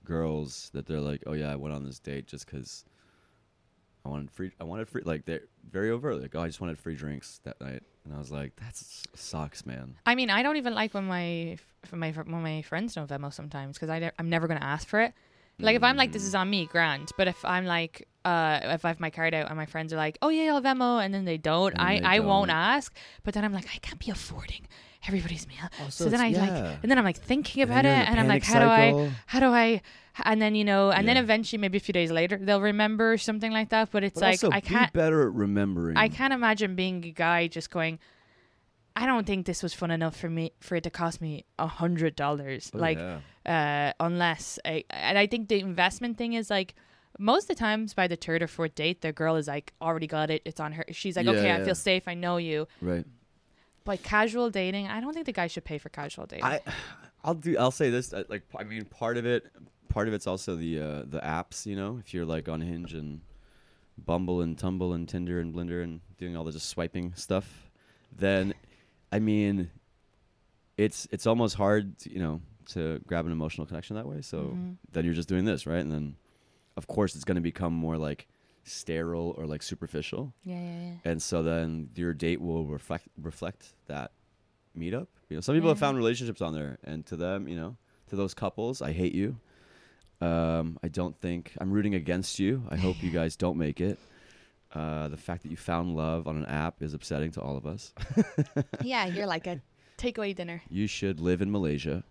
[SPEAKER 3] girls that they're like, oh yeah, I went on this date just because I wanted free. I wanted free. Like they're very overtly like, oh, I just wanted free drinks that night, and I was like, that sucks, man.
[SPEAKER 4] I mean, I don't even like when my when my when my friends don't Venmo sometimes because I ne- I'm never gonna ask for it. Like, if I'm like, this is on me, grand. But if I'm like, uh, if I have my card out and my friends are like, oh, yeah, I'll Venmo, and then they don't,
[SPEAKER 3] And
[SPEAKER 4] I,
[SPEAKER 3] they
[SPEAKER 4] I
[SPEAKER 3] don't.
[SPEAKER 4] won't ask. But then I'm like, I can't be affording everybody's meal.
[SPEAKER 3] Oh,
[SPEAKER 4] so
[SPEAKER 3] so
[SPEAKER 4] then I
[SPEAKER 3] it's-
[SPEAKER 4] like,
[SPEAKER 3] yeah.
[SPEAKER 4] and then I'm like thinking
[SPEAKER 3] And
[SPEAKER 4] about
[SPEAKER 3] then
[SPEAKER 4] it,
[SPEAKER 3] you're in a
[SPEAKER 4] and I'm like,
[SPEAKER 3] panic
[SPEAKER 4] how do I,
[SPEAKER 3] cycle.
[SPEAKER 4] how do I, and then, you know, and then
[SPEAKER 3] Yeah.
[SPEAKER 4] eventually, maybe a few days later, they'll remember something like that. But it's
[SPEAKER 3] But
[SPEAKER 4] like,
[SPEAKER 3] also
[SPEAKER 4] I can't,
[SPEAKER 3] be better at remembering.
[SPEAKER 4] I can't imagine being a guy just going, I don't think this was fun enough for me for it to cost me a hundred dollars.
[SPEAKER 3] Oh,
[SPEAKER 4] Like,
[SPEAKER 3] yeah.
[SPEAKER 4] uh, unless I, and I think the investment thing is like most of the times by the third or fourth date, the girl is like already got it. It's on her. She's like,
[SPEAKER 3] Yeah,
[SPEAKER 4] okay, I
[SPEAKER 3] yeah.
[SPEAKER 4] feel safe. I know you.
[SPEAKER 3] Right.
[SPEAKER 4] But casual dating, I don't think the guy should pay for casual dating.
[SPEAKER 3] I, I'll do. I'll say this. uh, Like, I mean, part of it, part of it's also the uh, the apps. You know, if you're like on Hinge and Bumble and Tumble and Tinder and Blinder and doing all the just swiping stuff, then, I mean, it's it's almost hard, to, you know, to grab an emotional connection that way. So
[SPEAKER 4] Mhm.
[SPEAKER 3] then you're just doing this, right? And then, of course, it's going to become more like sterile or like superficial.
[SPEAKER 4] yeah, yeah, yeah.
[SPEAKER 3] And so then your date will reflect reflect that meetup. You know, some people have
[SPEAKER 4] Yeah.
[SPEAKER 3] found relationships on there, and to them, you know, to those couples, I hate you. Um, I don't think I'm rooting against you. I hope you guys don't make it. Uh, the fact that you found love on an app is upsetting to all of us.
[SPEAKER 4] Yeah, you're like a takeaway dinner
[SPEAKER 3] You should live in Malaysia.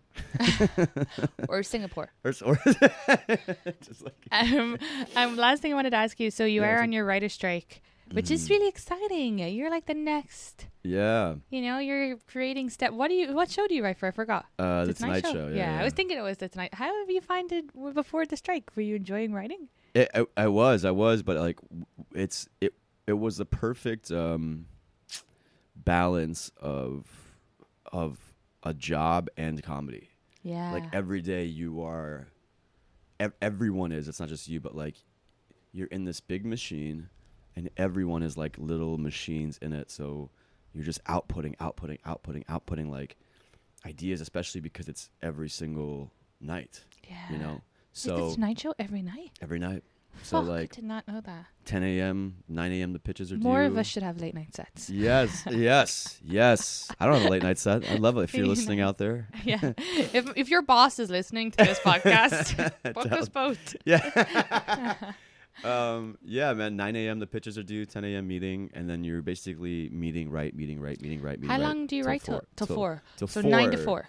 [SPEAKER 4] or Singapore.
[SPEAKER 3] Or, s- or just like
[SPEAKER 4] Um, um, last thing I wanted to ask you. So you
[SPEAKER 3] Yeah,
[SPEAKER 4] are
[SPEAKER 3] it's
[SPEAKER 4] on
[SPEAKER 3] a-
[SPEAKER 4] your writer strike, which is
[SPEAKER 3] Mhm.
[SPEAKER 4] really exciting. You're like the next.
[SPEAKER 3] yeah.
[SPEAKER 4] You know, you're creating step. What do you? What show do you write for? I forgot.
[SPEAKER 3] Uh, the Tonight Show. Yeah,
[SPEAKER 4] Yeah,
[SPEAKER 3] yeah.
[SPEAKER 4] I was thinking it was the Tonight. How have you find it w- before the strike? Were you enjoying writing?
[SPEAKER 3] It, I, I was, I was, but like, w- it's it. It was the perfect um, balance of of a job and comedy.
[SPEAKER 4] Yeah.
[SPEAKER 3] Like every day, you are. Ev- everyone is. It's not just you, but like, you're in this big machine, and everyone is like little machines in it. So you're just outputting, outputting, outputting, outputting like ideas, especially because it's every single night.
[SPEAKER 4] yeah.
[SPEAKER 3] You know.
[SPEAKER 4] Is
[SPEAKER 3] So
[SPEAKER 4] the Tonight Show every night?
[SPEAKER 3] every night. So
[SPEAKER 4] Fuck,
[SPEAKER 3] like
[SPEAKER 4] I did not know that.
[SPEAKER 3] ten a.m., nine a.m. the pitches are due.
[SPEAKER 4] More of us should have late night sets.
[SPEAKER 3] Yes, yes, yes. I don't have a late night set. I love it. If you're
[SPEAKER 4] You
[SPEAKER 3] listening
[SPEAKER 4] know.
[SPEAKER 3] out there.
[SPEAKER 4] Yeah. if if your boss is listening to this podcast, book
[SPEAKER 3] Tell-
[SPEAKER 4] us both.
[SPEAKER 3] Yeah. um, yeah, man. nine a.m. the pitches are due. ten a.m. meeting, and then you're basically meeting right, meeting right, meeting right, meeting
[SPEAKER 4] How
[SPEAKER 3] right.
[SPEAKER 4] long do you
[SPEAKER 3] till
[SPEAKER 4] write till? Till four.
[SPEAKER 3] Till
[SPEAKER 4] So
[SPEAKER 3] four.
[SPEAKER 4] nine to four.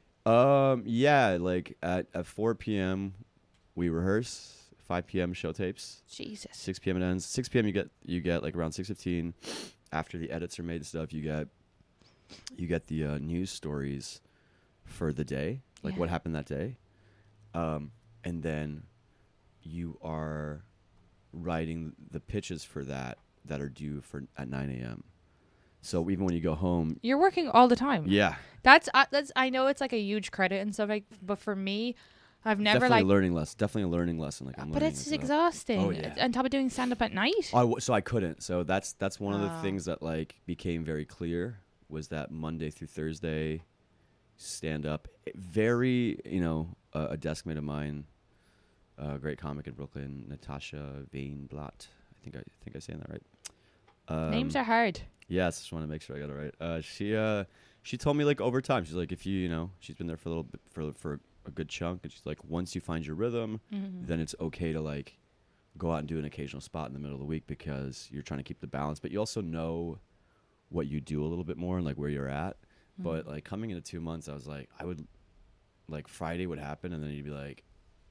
[SPEAKER 3] Um, yeah, like at at four p.m. we rehearse. five p.m. show tapes.
[SPEAKER 4] Jesus.
[SPEAKER 3] six p.m. it ends. six p.m. you get you get like around six fifteen. After the edits are made and stuff, you get you get the uh, news stories for the day, like
[SPEAKER 4] Yeah.
[SPEAKER 3] what happened that day, um, and then you are writing the pitches for that that are due for at nine a.m. So even when you go home,
[SPEAKER 4] You're working all the time.
[SPEAKER 3] yeah,
[SPEAKER 4] That's uh, that's. I know it's like a huge credit and stuff like, but for me, I've never
[SPEAKER 3] definitely
[SPEAKER 4] like.
[SPEAKER 3] a learning lesson. Definitely a learning lesson. Like, I'm
[SPEAKER 4] But
[SPEAKER 3] learning
[SPEAKER 4] it's
[SPEAKER 3] this stuff.
[SPEAKER 4] exhausting.
[SPEAKER 3] Oh, yeah.
[SPEAKER 4] On top of doing stand up at night.
[SPEAKER 3] I w- so I couldn't. So that's that's one of the
[SPEAKER 4] Oh.
[SPEAKER 3] things that like became very clear was that Monday through Thursday, stand up. It very you know uh, a desk mate of mine, a great comic in Brooklyn, Natasha Vainblatt. I think I think I saying that right. Um,
[SPEAKER 4] Names are hard.
[SPEAKER 3] Yes, just want to make sure I got it right. Uh, she uh she told me like over time. She's like if you you know she's been there for a little bit for for a good chunk, and she's like once you find your rhythm,
[SPEAKER 4] Mhm.
[SPEAKER 3] then it's okay to like go out and do an occasional spot in the middle of the week because you're trying to keep the balance, but you also know what you do a little bit more and like where you're at.
[SPEAKER 4] Mm.
[SPEAKER 3] But like coming into two months, I was like, I would like Friday would happen, and then you'd be like,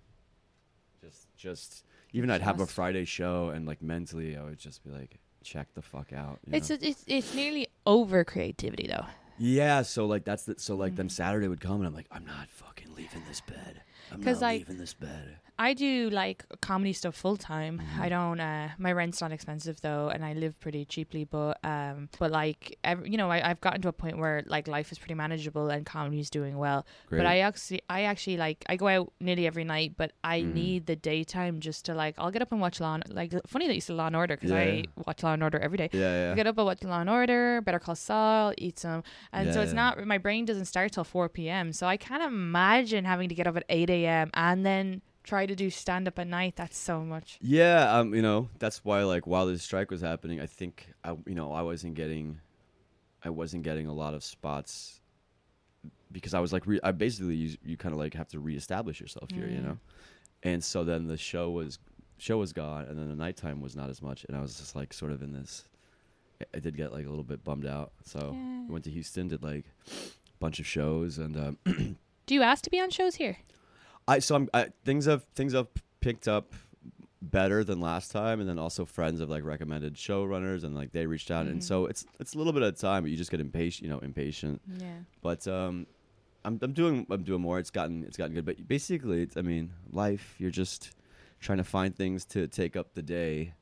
[SPEAKER 3] just just even I'd have a
[SPEAKER 4] Just.
[SPEAKER 3] Friday show, and like mentally, I would just be like, check the fuck out. you
[SPEAKER 4] It's
[SPEAKER 3] know?
[SPEAKER 4] a, it's it's nearly over creativity though.
[SPEAKER 3] Yeah, so like that's the so like
[SPEAKER 4] Mm.
[SPEAKER 3] then Saturday would come and I'm like, I'm not fucking leaving this bed. I'm
[SPEAKER 4] 'Cause,
[SPEAKER 3] not
[SPEAKER 4] like,
[SPEAKER 3] leaving this bed.
[SPEAKER 4] I do like comedy stuff full time.
[SPEAKER 3] Mhm.
[SPEAKER 4] I don't. Uh, my rent's not expensive though, and I live pretty cheaply. But um, but like every, you know, I, I've gotten to a point where like life is pretty manageable and comedy's doing well.
[SPEAKER 3] Great.
[SPEAKER 4] But I actually, I actually like I go out nearly every night, but I
[SPEAKER 3] Mhm.
[SPEAKER 4] need the daytime just to like I'll get up and watch Law. and- Like funny that you said Law and Order because
[SPEAKER 3] Yeah,
[SPEAKER 4] I
[SPEAKER 3] yeah.
[SPEAKER 4] watch Law and Order every day.
[SPEAKER 3] yeah, yeah.
[SPEAKER 4] I get up, I watch Law and Order, Better Call Saul, eat some, and so
[SPEAKER 3] Yeah,
[SPEAKER 4] it's
[SPEAKER 3] yeah.
[SPEAKER 4] not my brain doesn't start till four p.m. So I can't imagine having to get up at eight a.m. and then try to do stand up at night. That's so much.
[SPEAKER 3] Yeah, um, you know, that's why like while the strike was happening, I think I, you know, I wasn't getting, I wasn't getting a lot of spots because I was like, re- I basically you, you kind of like have to reestablish yourself here, mm. you know, and so then the show was show was gone, and then the nighttime was not as much, and I was just like sort of in this. I did get like a little bit bummed out, so
[SPEAKER 4] yeah.
[SPEAKER 3] I went to Houston, did like a bunch of shows, and um,
[SPEAKER 4] do you ask to be on shows here?
[SPEAKER 3] I so I'm I, things have things have picked up better than last time, and then also friends have like recommended showrunners, and like they reached out, mm-hmm. and so it's it's a little bit at a time, but you just get impatient, you know, impatient.
[SPEAKER 4] Yeah.
[SPEAKER 3] But um, I'm I'm doing I'm doing more. It's gotten it's gotten good, but basically, it's, I mean, life. You're just trying to find things to take up the day,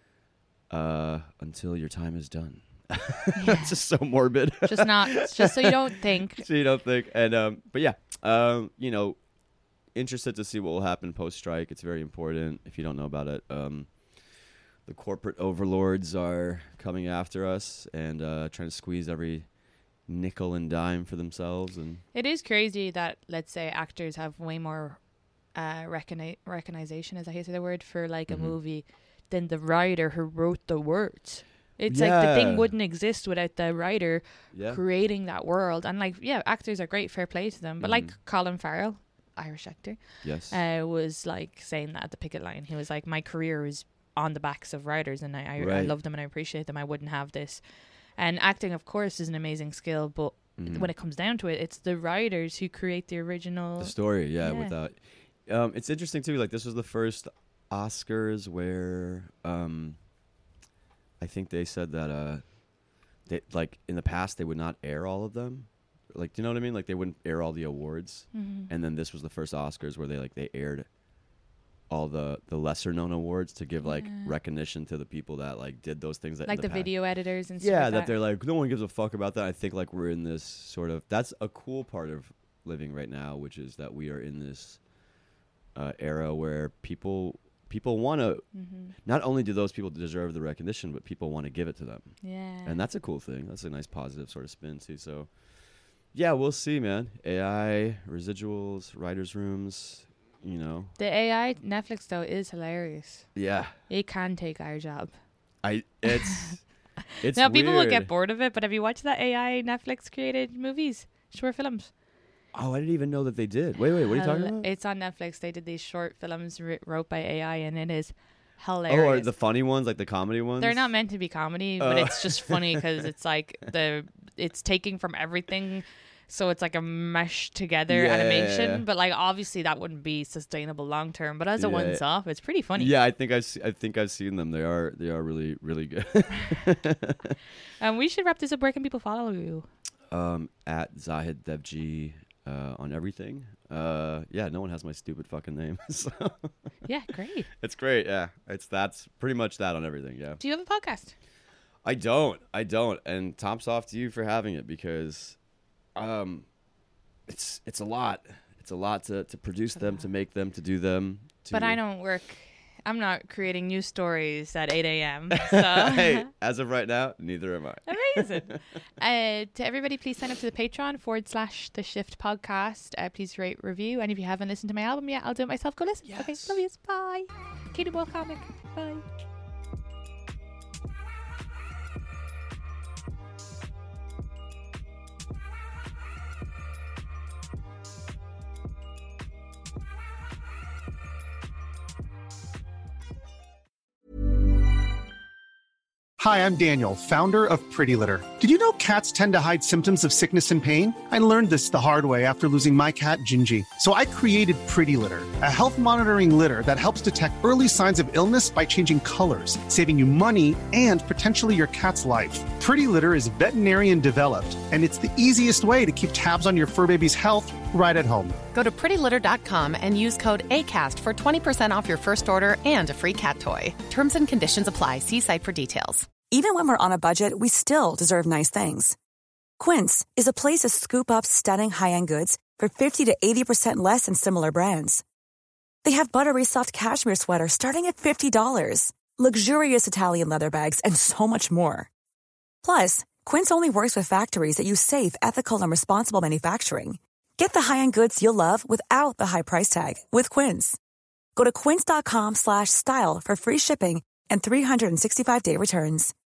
[SPEAKER 3] uh, until your time is done.
[SPEAKER 4] Yeah.
[SPEAKER 3] It's just so morbid.
[SPEAKER 4] Just not just so you don't think.
[SPEAKER 3] So you don't think, and um, but yeah, um, you know. Interested to see what will happen post-strike. It's very important if you don't know about it. Um, the corporate overlords are coming after us and uh, trying to squeeze every nickel and dime for themselves. And
[SPEAKER 4] it is crazy that, let's say, actors have way more uh, recogni- recognition, as I hate to say the word, for like mm-hmm. a movie than the writer who wrote the words. It's
[SPEAKER 3] yeah.
[SPEAKER 4] like the thing wouldn't exist without the writer
[SPEAKER 3] yeah.
[SPEAKER 4] creating that world. And like, yeah, actors are great, fair play to them. But
[SPEAKER 3] mm-hmm.
[SPEAKER 4] like Colin Farrell, Irish actor,
[SPEAKER 3] yes,
[SPEAKER 4] uh, was like saying that at the picket line. He was like, my career was on the backs of writers, and I I,
[SPEAKER 3] right.
[SPEAKER 4] I love them and I appreciate them. I wouldn't have this. And acting, of course, is an amazing skill, but mm. when it comes down to it, it's the writers who create the original
[SPEAKER 3] the story. Yeah,
[SPEAKER 4] yeah.
[SPEAKER 3] without. Um, it's interesting too. Like this was the first Oscars where um, I think they said that uh, they like in the past they would not air all of them. Like, do you know what I mean? Like, they wouldn't air all the awards,
[SPEAKER 4] mm-hmm.
[SPEAKER 3] and then this was the first Oscars where they like they aired all the the lesser known awards to give like
[SPEAKER 4] yeah.
[SPEAKER 3] recognition to the people that like did those things. That
[SPEAKER 4] like the,
[SPEAKER 3] the
[SPEAKER 4] video editors and stuff.
[SPEAKER 3] Yeah,
[SPEAKER 4] like
[SPEAKER 3] that,
[SPEAKER 4] that
[SPEAKER 3] they're like no one gives a fuck about that. I think like we're in this sort of that's a cool part of living right now, which is that we are in this uh, era where people people want to.
[SPEAKER 4] Mm-hmm. Not
[SPEAKER 3] only do those people deserve the recognition, but people want to give it to them.
[SPEAKER 4] Yeah,
[SPEAKER 3] and that's a cool thing. That's a nice positive sort of spin too. So. Yeah, we'll see, man. A I, residuals, writers' rooms, you know.
[SPEAKER 4] The A I Netflix, though, is hilarious.
[SPEAKER 3] Yeah.
[SPEAKER 4] It can take our job.
[SPEAKER 3] I It's it's
[SPEAKER 4] Now, people
[SPEAKER 3] weird.
[SPEAKER 4] will get bored of it, but have you watched that A I Netflix-created movies? Short films?
[SPEAKER 3] Oh, I didn't even know that they did. Wait, wait, what are you talking about?
[SPEAKER 4] It's on Netflix. They did these short films ri- wrote by A I, and it is hilarious.
[SPEAKER 3] Oh, are the funny ones, like the comedy ones?
[SPEAKER 4] They're not meant to be comedy,
[SPEAKER 3] uh.
[SPEAKER 4] but it's just funny because it's like the it's taking from everything. So it's like a mesh together
[SPEAKER 3] yeah,
[SPEAKER 4] animation,
[SPEAKER 3] yeah, yeah.
[SPEAKER 4] but like obviously that wouldn't be sustainable long term. But as a
[SPEAKER 3] yeah,
[SPEAKER 4] once
[SPEAKER 3] yeah.
[SPEAKER 4] off, it's pretty funny.
[SPEAKER 3] Yeah, I think I've se- I think I've seen them. They are they are really really good.
[SPEAKER 4] Um, we should wrap this up. Where can people follow you?
[SPEAKER 3] Um, at Zahid Devji uh, on everything. Uh, yeah, no one has my stupid fucking name. So
[SPEAKER 4] Yeah, great.
[SPEAKER 3] It's great. Yeah, it's that's pretty much that on everything. Yeah.
[SPEAKER 4] Do you have a podcast?
[SPEAKER 3] I don't. I don't. And tops off to you for having it because. Um, it's it's a lot. It's a lot to, to produce them, to make them, to do them. To
[SPEAKER 4] but I don't work. I'm not creating news stories at eight a.m. So.
[SPEAKER 3] Hey, as of right now, neither am I.
[SPEAKER 4] Amazing. uh, to everybody, please sign up to the Patreon forward slash The Shift Podcast. Uh, please rate, review. And if you haven't listened to my album yet, I'll do it myself. Go listen.
[SPEAKER 3] Yes.
[SPEAKER 4] Okay, love you. Bye. Katie Ball Comic. Bye.
[SPEAKER 5] Hi, I'm Daniel, founder of Pretty Litter. Did you know cats tend to hide symptoms of sickness and pain? I learned this the hard way after losing my cat, Gingy. So I created Pretty Litter, a health monitoring litter that helps detect early signs of illness by changing colors, saving you money and potentially your cat's life. Pretty Litter is veterinarian developed, and it's the easiest way to keep tabs on your fur baby's health right at home.
[SPEAKER 6] Go to pretty litter dot com and use code ACAST for twenty percent off your first order and a free cat toy. Terms and conditions apply. See site for details.
[SPEAKER 7] Even when we're on a budget, we still deserve nice things. Quince is a place to scoop up stunning high-end goods for fifty to eighty percent less than similar brands. They have buttery soft cashmere sweaters starting at fifty dollars, luxurious Italian leather bags, and so much more. Plus, Quince only works with factories that use safe, ethical, and responsible manufacturing. Get the high-end goods you'll love without the high price tag with Quince. Go to quince.com slash style for free shipping and three sixty-five day returns.